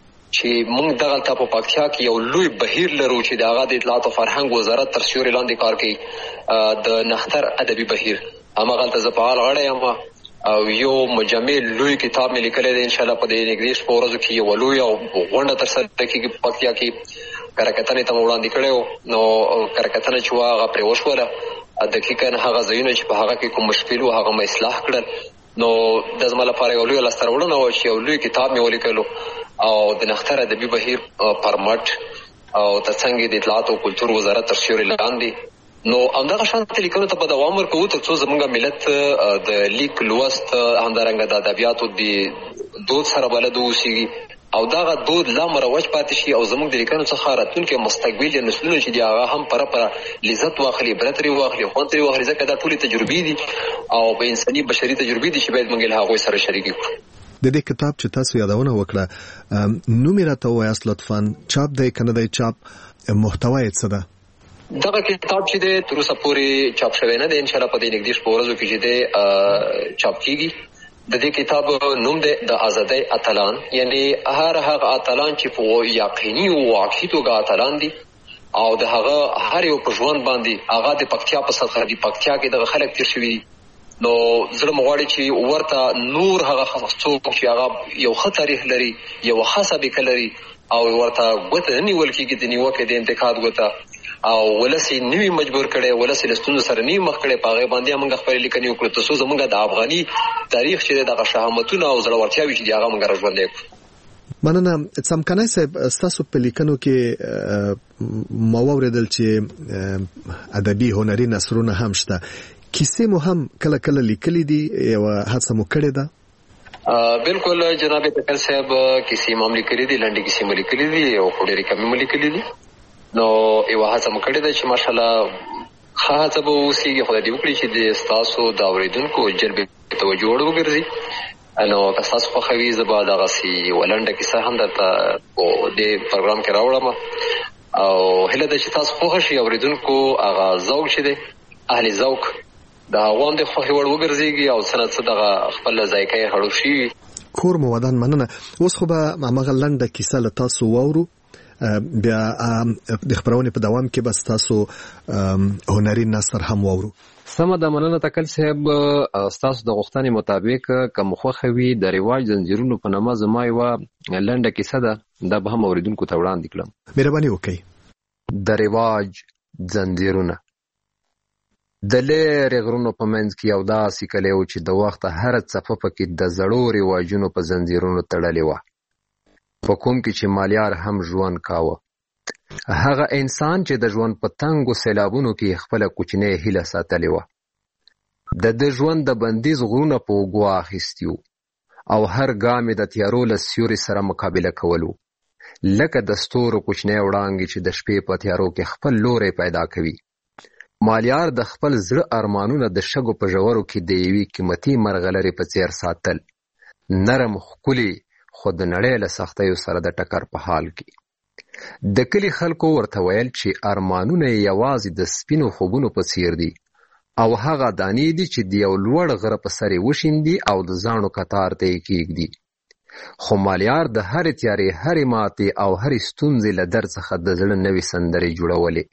چې موږ دغلته په پکتیا کې یو لوی بهیر لرو چې د هغه د اطلاعات او فرهنګ وزارت تر سیوري لاندې کار کوي، د نښتر ادبي بهیر. هماغلته زه فعال غړی یم او یو مجمع لوی کتاب مې لیکلی دی. انشاءالله په دې نږدې شپو ورځو کې یوه لویه غونډه ترسره کېږي په پکتیا کې. کرکتنې ته مو وړاندې کړی و، نو کرکتنه چې وه هغه پرې وشوله. دقیقا هغه ځایونه چې په هغه کې کوم مشکل و هغه مې اصلاح کړل. نو د زما لپاره یو لویه لاسته راوړنه وه چې یو لوی کتاب مې ولیکلو او د نښتر ادبي بهیر پرمټ او ترڅنګ د اطلاعات او کلتور وزارت تر سیوري لاندې. نو همدغه شانته لیکنو ته به دوام ورکوو تر څو زموږ ملت د لیک لوست همدارنګه د ادبیاتو د دود سره بلد واوسېږي او دغه دود لا مروج پاتې شي او زموږ د لیکنو څخه راتلونکي مستقبل نسلونه چې دي هغه هم پره پره لذت واخلي، عبرت ترې واخلي، خوند ترې واخلي، ځکه دا ټولې تجربې دي او په انساني بشري تجربې دي چې باید موږ له هغوی سره شریکې کړو. د دې کتاب چې تاسو یادونه وکړه نوم یې راته ووایاست لطفا، چاپ دی که نه دی چاپ، محتوا یې څه ده؟ دغه کتاب چې دی تر اوسه پورې چاپ شوی نه دی، انشاءالله په دې نږدې شپو ورځو کې چې دی چاپ کېږي. د دې کتاب نوم دی د ازادۍ اتلان، یعنی هر هغه اتلان چې په یقیني او واقعي توګه اتلان دي او د هغه هر یو په ژوند باندې هغه د پکتیا په سطحه د پکتیا کې دغه خلک تیر شوي دي. نو زړه مې غواړي چې ورته نور هغه څوک چې هغه یو ښه تاریخ لري، یو ښه سابقه لري او ورته ګوته نه نیول کېږي د نیوکې د انتقاد ګوته او ولس یې نوي مجبور کړی، ولس یې له ستونزو سره نوي مخ کړی، په هغې باندې موږ خپلې لیکنې وکړو تر څو زموږ د افغاني تاریخ چې دی دغه شهامتونه او زړورتیاوې چې دي هغه موږ راژوندی کړو. مننه. څمکنی صاحب، ستاسو په لیکنو کې ما واورېدل چې ادبي هنري نثرونه هم شته، کیسې مو هم کله کله لیکلي دي، یوه هڅه مو کړې ده؟ بالکل جناب تکل صاحب، کیسې مو هم لیکلي دي، لنډې کیسې مو لیکلي دي او خو ډېرې کمې مو لیکلي دي. نو یوه هڅه مو کړې ده چې ماشاءالله ښه هڅه به واوسېږي، خدای دې وکړي چې د ستاسو د اورېدونکو جلب توجه وړ وګرځي. نو که ستاسو خوښوي زه به دغسې یوه لنډه کیسه هم درته په دې پروګرام کې راوړم او هیله ده چې تاسو خوښه شي، اورېدونکو هغه ذوق چې دی اهل ذوق د هغو هم د خوښې وړ وګرځېږي او څه نه څه دغه خپل ذایقه یې هړو شي. کور مو ودان. مننه. اوس خو به هماغه لنډه کیسه له تاسو واورو، بیا د خبرونې په دوام کې به ستاسو هنري نثر هم واورو. سمه ده، مننه تکل صاحب. ستاسو د غوښتنې مطابق که مو خوښه وي د رواج زنځیرونو په نامه زما یوه لنډه کیسه ده، دا به هم اورېدونکو ته وړاندې کړم. مهرباني وکړئ. د رواج زنځیرونه. د لرې غرونو په منځ کې یو داسې کلی و چې د وخته هره څپه پکې د زړو رواجونو په زنځیرونو تړلې وه، په کوم کې چې مالیار هم ژوند کاوه. هغه انسان چې د ژوند په تنګو سیلابونو کې خپل کوچنی هیله ساتلې و. د د ژوند د بندیز غرونه په اوږو اخیستي او هر ګام د تیارو له سیوري سره مقابله کولو، لکه د ستورو کوچنی وړانګې چې د شپې په تیارو کې خپل لوری پیدا کوي. مالیار د خپل زړه ارمانونه د شګو په ژورو کې د یوې قیمتي مرغلرې په څیر ساتل، نرم ښکلي خو د نړۍ له سختیو سره د ټکر په حال کې. د کلي خلکو ورته ویل چې ارمانونه یې یوازې د سپینو خوبونو په څیر دي او هغه دانې دي چې د یو لوړ غره په سر یې وشیندي او د زاڼو کتار ته یې کېږدي. خو مالیار د هرې تیارې، هرې ماتې او هرې ستونزې له درد څخه د زړه نوې سندرې جوړولې.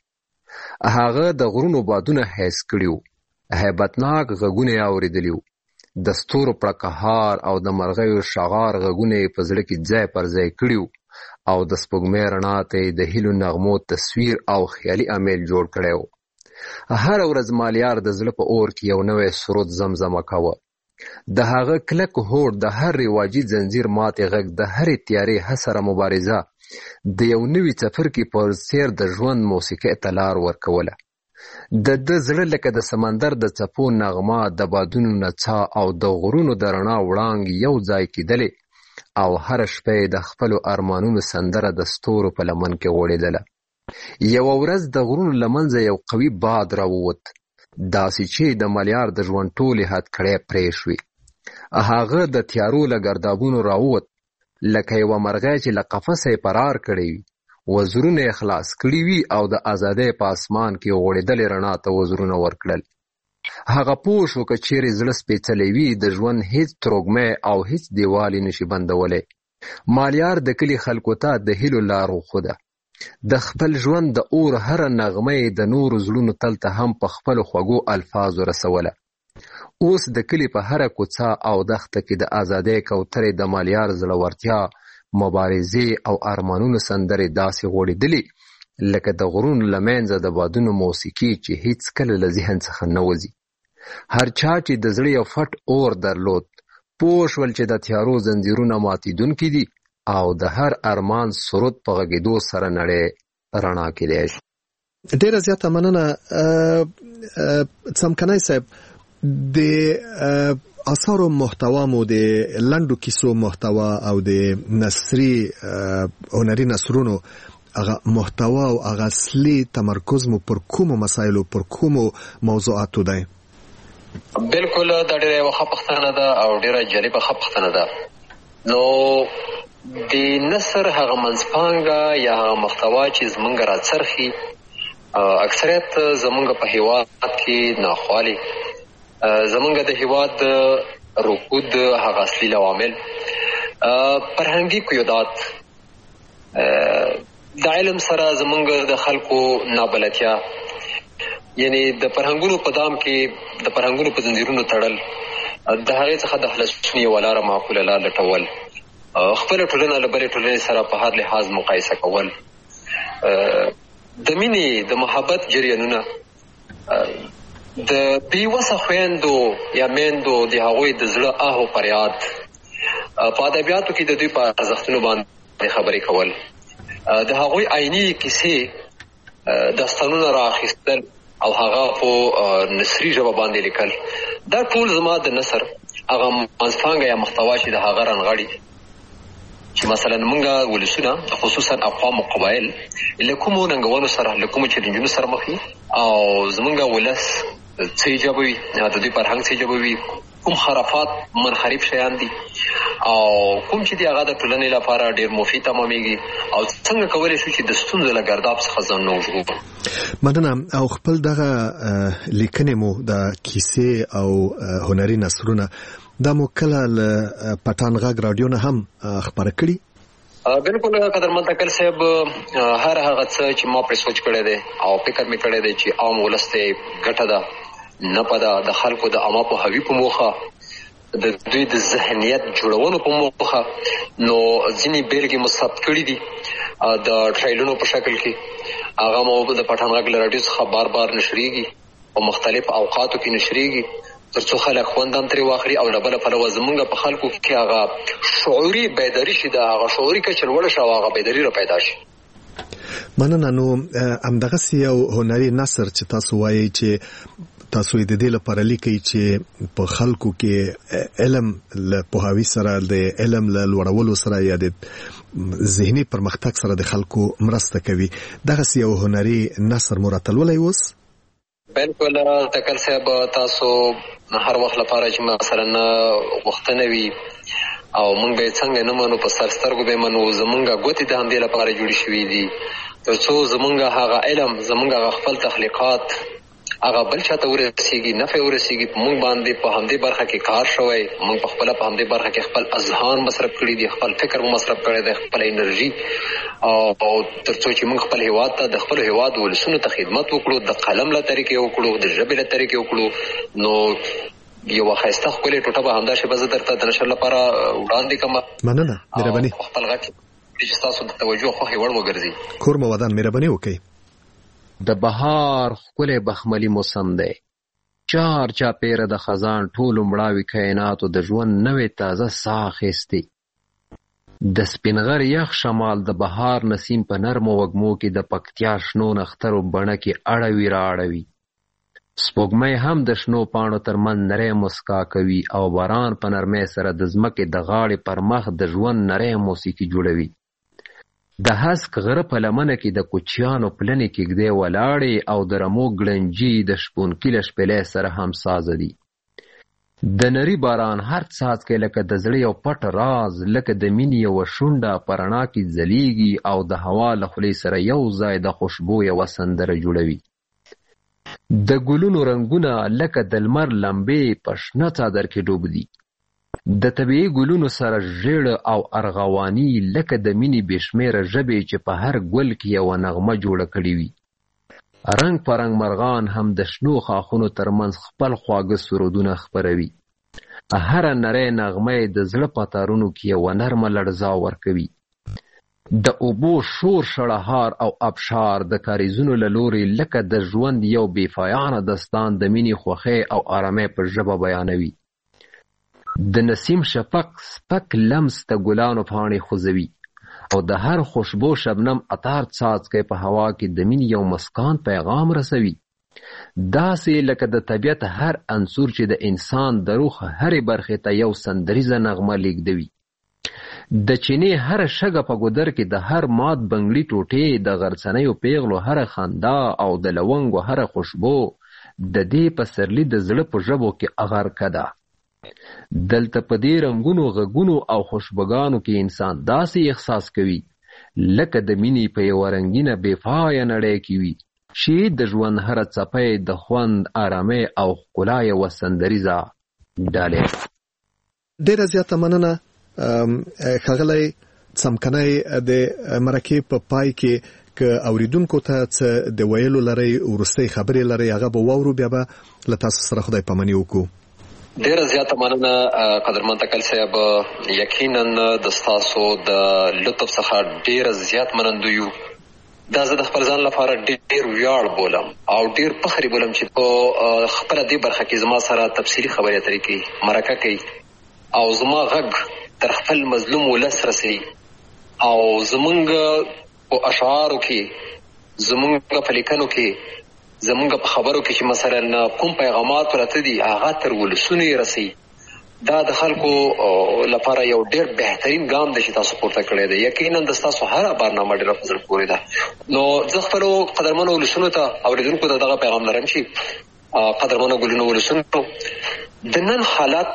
هغه د غرونو بادونه حس کړي وو، هیبتناک غږونه یې اورېدلي وو، د ستورو پړکهار او د مرغیو شغار غږونه یې په زړه کې ځای پر ځای کړي وو او د سپوږمۍ رڼا ته یې د هیلو نغمو تصویر او خیالي امیل جوړ کړی و. هر ورځ مالیار د زړه په اور کې یو نوی سرود زمزمه کوه. د هغه کلک هوډ، د هر رواجي زنځیر ماتې غږ، د هرې تیارې هسره مبارزه د یو نوي څپرکي په څیر د ژوند موسیقۍ ته لار ورکوله. د ده زړه لکه د سمندر د څپو نغمه، د بادونو نڅا او د غرونو د رڼا وړانګې یو ځای کېدلې او هره شپه د خپلو ارمانونو سندره د ستورو په لمن کې غوړېدله. یوه ورځ د غرونو له منځه یو قوي باد راووت، داسې چې د مالیار د ژوند ټولې هتکړۍ پرې شوې. هغه د تیارو له ګردابونو راووت لکه یوه مرغۍ چې له قفسه یې فرار کړی وي، وزرونه یې خلاص کړي وي او د ازادۍ په اسمان کې غوړېدلې رڼا ته وزرونه ورکړل. هغه پوه شو که چیرې زړه سپېڅلی وي، د ژوند هیڅ تروږمی او هیڅ دیوال یې نشي بندولی. مالیار د کلي خلکو ته د هیلو لار وښوده. د خپل ژوند د اور هره نغمه یې د نورو زړونو تل ته هم په خپلو خوږو الفاظو رسوله. اوس د کلي په هره کوڅه او دښته کې د ازادۍ کوترې د مالیار زړورتیا، مبارزې او ارمانونو سندرې داسې غوړېدلې لکه د غرونو له منځه د بادونو موسیقي چې هیڅکله له ذهن څخه نه وځي. هر چا چې د زړه یو فټ اور درلود پوه شول چې د تیارو زنځیرونه ماتېدونکي دي او د هر ارمان سرود په غږېدو سره نړۍ رڼا کېدی شي. ډېره زیاته مننه څمکنی صاحب. د اثارو محتوا مو د لنډو کیسو محتوا او د نثري هنري نثرونو هغه محتوا او هغه اصلي تمرکز مو پر کومو مسایلو، پر کومو موضوعاتو دی؟ بالکل دا ډېره یوه ښه پوښتنه ده او ډېره جالبه ښه پوښتنه ده. نو د نثر هغه منځپانګه یا هغه محتوا چې زمونږ راڅرخي اکثریت زمونږ په هیواد کې ناخوالې، زمونږ د هیواد رکود هغه اصلي عوامل فرهنګي قیودات، د علم سره زمونږ د خلکو نابلدتیا، یعنی د فرهنګونو په دام کې د فرهنګونو په زنځیرونو تړل، د هغې څخه د خلاصون یوه لاره معقوله لار لټول، خپله ټولنه له بلې ټولنې سره په هر لحاظ مقایسه کول، د مینې د محبت جریانونه، د بېوسه خویندو یا میندو د هغوی د زړه آه و فریاد، په ادبیاتو کې د دوی په ارزښتونو باندې خبرې کول، د هغوی عیني کیسې داستانونه رااخیستل او هغه په نثري ژبه باندې لیکل. دا ټول زما د نثر هغه منځپانګه یا محتوا چې د هغه رانغاړي چې مثلا موږ ولسونه خصوصا اقوام او قبایل له کومو ننګونو سره له کومو چیلنجونو سره مخ دي او زموږ ولس څه ایجابوي، د دوی فرهنګ څه ایجابوي، کوم خرافات منحرف شیان دي او کوم چې دی هغه د ټولنې لپاره ډېر مفید تمامېږي او څنګه کولی شو چې د ستونزو له ګرداب څخه ځانونه وژغورو. مننه. او خپل دغه لیکنې مو د کیسې او هنري نثرونه دا مو کله له پټان غږ راډیو نه هم خپاره کړي؟ بالکل قدرمن تکل صاحب، هر هغه څه چې ما پرې سوچ کړی دی او فکر مې کړی دی چې عام ولس ته ګټه ده نه پده، د خلکو د عامه پوهاوي په موخه، د دوی د ذهنیت جوړولو په موخه، نو ځینې بیلګې مو ثبت کړي دي د ټرایلونو په شکل کې. هغه مو د پټان غږ له راډیو څخه بار بار نشریږي، په مختلف اوقاتو کې نشریږي تر څو خلک خوند هم ترې واخلي او له بله پلوه زمونږ په خلکو کې هغه شعوري بیداري شي، د هغه شعوري کچه لوړه شي او هغه بیداري را پیدا شي. مننه. نو همدغه یو هنري نثر چې تاسو وایي چې تاسو د دې لپاره لیکي چې په خلکو کې علم له پوهاوی سره د علم له لوړولو سره یا د ذهني پرمختګ سره د خلکو مرسته کوي. دغه یو هنري نثر مرتلولای اوس؟ بالکل تکل صاحب، تاسو هر وخت لپاره چې مثلا وختنه وي او مونږ به څنګه نه منو، په سر سترګو به منو، زمونږه ګوتې د همدې لپاره جوړې شوي دي تر څو زمونږه هغه علم، زمونږه خپل تخلیقات هغه بل چاته ورسیږي، نفع ورسیږي. مونږ باندې په همدې برخه کې کار شوی، مونږ په خپل په همدې برخه کې خپل اذهان مصرف کړي دي، خپل فکر مصرف کړي دی، خپل انرژي، او تر څو چې مونږ خپل هیواد ته د خپل هیواد ولسونو ته خدمت وکړو، د قلم له طریقې وکړو، د ژبې له طریقې وکړو، نو یو ښایسته ښکلې ټوټه به همدا شیبه زه درته د نشر لپاره وړاندې کړم. مننه، مهرباني. خپل غږ چې تاسو د توجه خوښې وړ وګرځي. کور مو ودان، مهرباني وکړئ. د بهار ښکلی بخملي موسم دی، چار چاپیره د خزان ټولو مړاوي کائناتو د ژوند نوې تازه ساه اخیستې. د سپینغر یخ شمال د بهار نسیم په نرمو وږمو کې د پکتیا شنو نخترو بڼه کې اړوي را اړوي. سپوږمۍ هم د شنو پاڼو ترمنځ نری مسکا کوي او باران په نرمۍ سره د ځمکې د غاړې پر مخ د ژوند نری موسیقي جوړوي. د هسک غره په لمنه کې د کوچیانو پلنې کېږدۍ ولاړې او د رمو ګړنجي د شپونکي له شپېلۍ سره هم سازه دي. د نري باران هر څاڅکی لکه د زړه یو پټ راز، لکه د مینې یوه شونډه په رڼا کې ځلیږي او د هوا له خولې سره یو ځای د خوشبو یوه سندره جوړوي. د ګلونو رنګونه لکه د لمر لمبې په شنه څادر کې ډوب دي. د طبیعي ګلونو سره ژیړ او ارغواني لکه د مینې بېشمېره ژبې چې په هر ګل کې یوه نغمه جوړه کړې وي. رنګ په رنګ مرغان هم د شنو خاښونو ترمنځ خپل خواږه سرودونه خپروي. هره نری نغمه یې د زړه په تارونو کې یوه نرمه لړزا ورکوي. د اوبو شور شړهار او ابشار د کاریزونو له لورې لکه د ژوند یو بېپایانه داستان د مینې خوښۍ او آرامۍ په ژبه بیانوي. د نسیم شفق سپک لمس د ګلانو پاڼې خوځوي او د هر خوشبو شبنم عطار څاڅکی په هوا کې د مینې یو مسکان پیغام رسوي. داسې لکه د طبیعت هر عنصر چې د انسان د روح هرې برخې ته یو سندریزه نغمه لیږدوي. د چینې هر شګه په ګودر کې د هر مات بنګړي ټوټې، د غرڅنیو پیغلو هر خندا او د لونګو هر خوشبو د دې پسرلي د زړه په ژبو کې اغرقه ده. دلته په دې رنګونو، غږونو او خوشبوګانو کې انسان داسې احساس کوي لکه د مینې په یوه رنګینه بېپایه نړۍ کې وي چې د ژوند هره څپه د خوند، آرامۍ او ښکلا یوه سندریزه ډالۍ ده. ډېره زیاته مننه ښاغلی څمکنی. د مرکې په پای کې که اوریدونکو ته څه د ویلو لرئ، وروستۍ خبرې لرئ، هغه به واورو، بیا به له تاسو سره خدای پاماني وکړو. ډیره زیاته مننه قدرمن تکل صاحب، یقینا د ستاسو د لطف څخه ډیره زیات منندوی یو. دا زه د خپل ځان لپاره ډیر ویاړ بولم او ډیر فخر بولم چې په خپله دې برخه کې زما سره تفصیلي خبرې اترې کوي، مرکه کوي او زما غږ تر خپل مظلوم ولس رسوي او زمونږ په اشعارو کې، زمونږ په لیکنو کې، زمونږ په خبرو کې چې مثلا کوم پیغامات پراته دي هغه تر ولسونو یې رسي. دا د خلکو لپاره یو ډیر بهترین ګام دی چې تاسو پورته کړی دی. یقینا د ستاسو هره برنامه ډیره په زړه پورې ده. نو زه خپلو قدرمنو ولسونو ته اورېدونکو ته دغه پیغام لرم چې قدرمنو ګلونو ولسونو، د نن حالت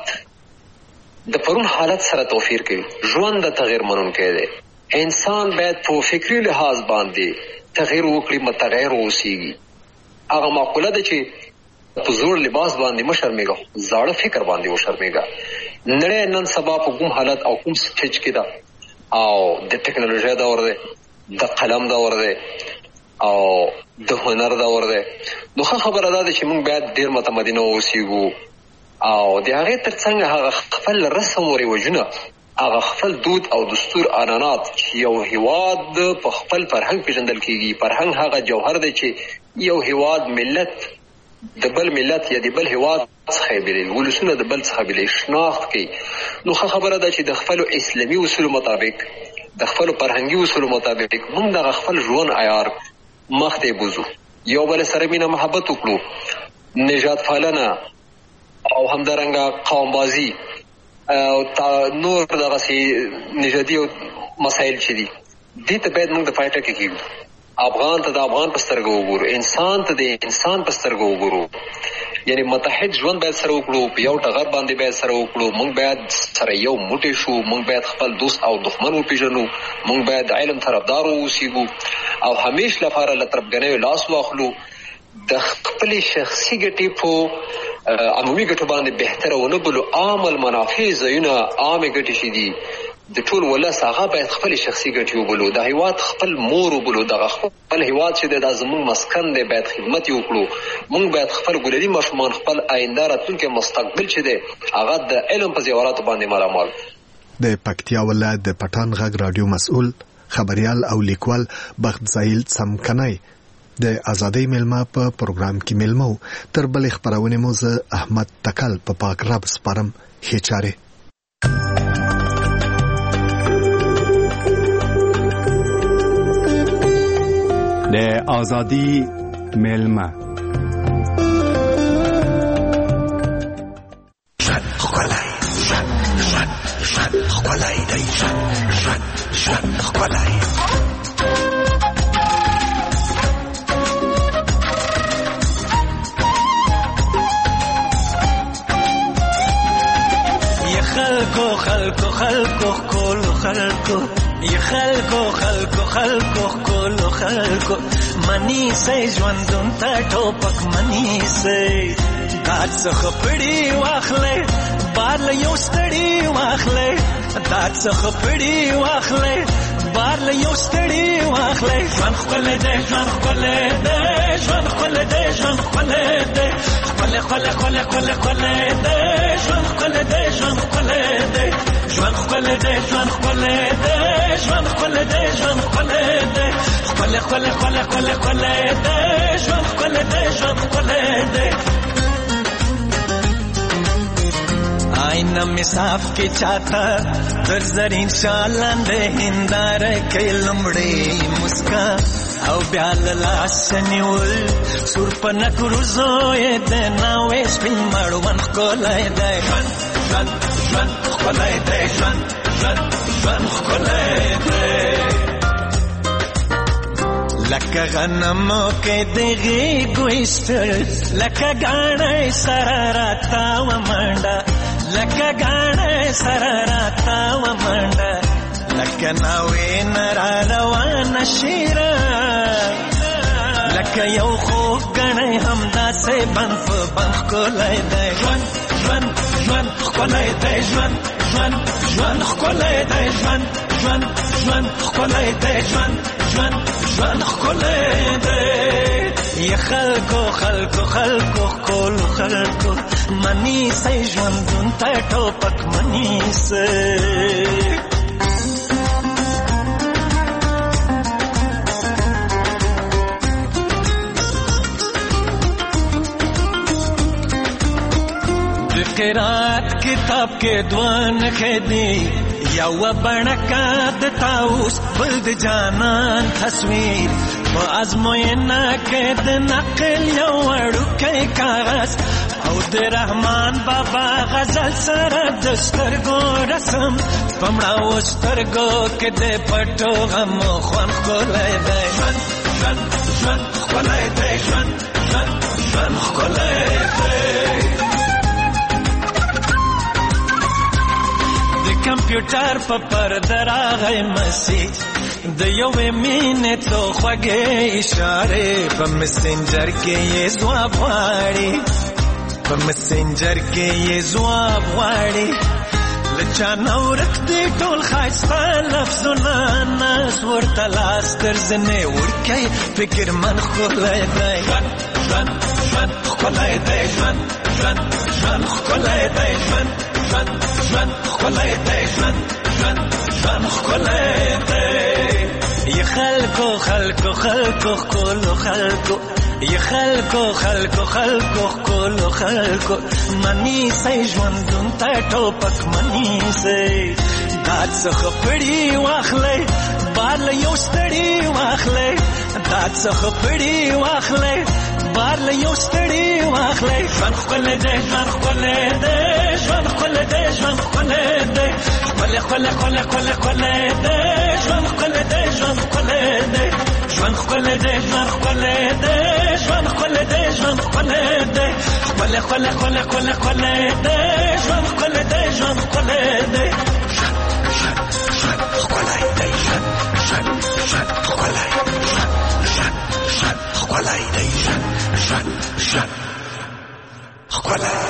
د پرون حالت سره توفیر کوي. ژوند د تغیر منونکی دی. انسان باید په فکري لحاظ باندې تغیر وکړي، متغیر اوسیږي. هغه معقوله ده چې په زوړ لباس باندې مه شرمېږه، زاړه فکر باندې وشرمېږه. نړۍ نن سبا په کوم حالت او کوم سټیج کې ده او د ټکنالوژۍ دور دی، د قلم دور دی او د هنر دور دی. نو ښه خبره دا ده چې موږ باید ډېر متمدنه واوسېږو او د هغې تر څنګ هغه خپل رسم و رواجونه، هغه خپل دود او دستور عنعنات چې یو هیواد په خپل فرهنګ پېژندل کېږي. فرهنګ هغه جوهر دی چې یو هیواد ملت د بل ملت یا د بل هیواد څخه بېلوي، ولسونه د بل څخه بېلوي، شناخت کوي. نو ښه خبره ده چې د خپلو اسلامي اصولو مطابق د خپل فرهنګي اصول مطابق موږ د خپل ژوند عیار مخ ته بوزو، یو بل سره مینه محبت وکړو، نجات پالنه او همدارنګه قوم بازی او نور دغه سي نژادي مسایل چې دي دې ته باید موږ د پای ټکی کېږو. افغان ته د افغان په سترګو وګورو، انسان ته د انسان په سترګو وګورو، یعنی متحد ژوند باید سره وکړو، په یو ټغر باندې باید سره وکړو، موږ باید سره یو موټی شو، موږ باید خپل دوست او دښمن وپېژنو، موږ باید د علم طرفدار واوسېږو او همیش لپاره له تربګنیو لاس واخلو، د خپلې شخصي ګټې په عمومي ګټو باندې بهتره ونه بولو. عام المنافع ځایونه عامې ګټې چې دي د ټول ولس هغه باید خپل شخصي ګټې وبولو، د هیواد خپل مور وبولو، دغه خپل هیواد چې دی دا زموږ مسکن دی باید خدمت یې وکړو. موږ باید خپل ګلري ماشومان خپل آینده راتلونکی مستقبل چې دی هغه د علم په زیوراتو باندې مالامال. د پکتیا ولایت د پټان غږ رادیو مسؤل خبريال او لیکوال بخت زایل څمکنی د ازادۍ ملما په پروګرام کې ملمو. تر بل خبرونه مو زه احمد تکل په پا پاک رب سپارم. ښه چاره. د ازادۍ ملما خلای ژوند ژوند ژوند خلای دی ژوند ژوند ژوند خلای خلکو خلکو خلکو کولو خلکو ی خلکو خلکو خلکو کولو خلکو منی سي ژوندون ته ټوپک منی سي دات څخه پړی واخلې بار له یو ستړی واخلې دات څخه پړی واخلې بار له یو ستړی واخلې ژوند خپل دې ژوند خپل دې ژوند خپل دې ژوند خپل دې خپل خپل خپل خپل خپل دې ژوند خپل دې ژوند خپل دې ژوند خپل دې ژوند خپل دې ژوند خپل دې ژوند خپل دې خپل خپل خپل خپل خپل دې ژوند خپل دې ژوند خپل دې آئینہ میں صاف کے چاہتا در زرین شالند ہندار کے لمڑے مسکا او بیال لاسنیول سور پنک روزوئے دینا ویس پن مارو من خکولائے دے جوان جوان جوان خکولائے دے جوان جوان جوان خکولائے دے لکه غنمو کې دغه ګويستر لکه غاڼې سره راتا و منډه لکه غاڼې سره راتا و منډه لکه ناوې نرا روان شیرا لکه یو خو غاڼې همدا سه بنف بنف کولای دی ژوند ژوند ژوند کولای دی ژوند ژوند ژوند کولای دی ژوند ژوند ژوند کولای دی ژوند ژوند ژوند کولای دی ی خلکو خلکو خلکو کولو خلکو منی سي ژوندون ته ټوپک منی سي قرات کتاب کې دوان خدي یو بڼکا د تاوس بل د جانان تصویر په ازموینه کې د نقل یو وړوکی کاغذ او د رحمان بابا غزل سره د سترګو رسم پمړاو سترګو کې د پټو غم خوان کولای دی ژوند ژوند ژوند کولای دی ژوند ژوند ژوند کولای دی کمپیوټر په پرده راغی مسیج د یوې مینې تو خوږې اشارې په مسنجر کې یې ځواب غواړي په مسنجر کې یې ځواب غواړي له چا نه ورک دی ټول ښایسته لفظونه ناز ورته لاس تر زنې ورکوي فکر من ښکلی دی ژوند ژوند ژوند ښکلی دی ژوند ژوند ژوند ښکلی دی ژوند ژوند ژوند ښکلی دی ژوند ژوند ژوند ښکلی دی ی خلکو خلکو خلکو ښکلو خلکو ی خلکو خلکو خلکو ښکلو خلکو منی سي ژوندون ته ټوپک منی سي داد څخه پړی واخلې بار له یو ستړي واخلې داد څخه پړی واخلې بار له یو ستړي واخلې ژوند خپل دې ژوند خپل دې ژوند خپل دې ژوند خپل دې خپل خپل خپل خپل خپل دې ژوند خپل دې ژوند خپل دې ژوند خپل دې ژوند خپل دې ژوند خپل دې ژوند خپل دې خپل خپل خپل خپل خپل دې ژوند خپل دې ژوند خپل دې خپلای دې ژوند ژوند ژوند خپلای ژوند ژوند خپلای دې ژوند ژوند ژوند خپلای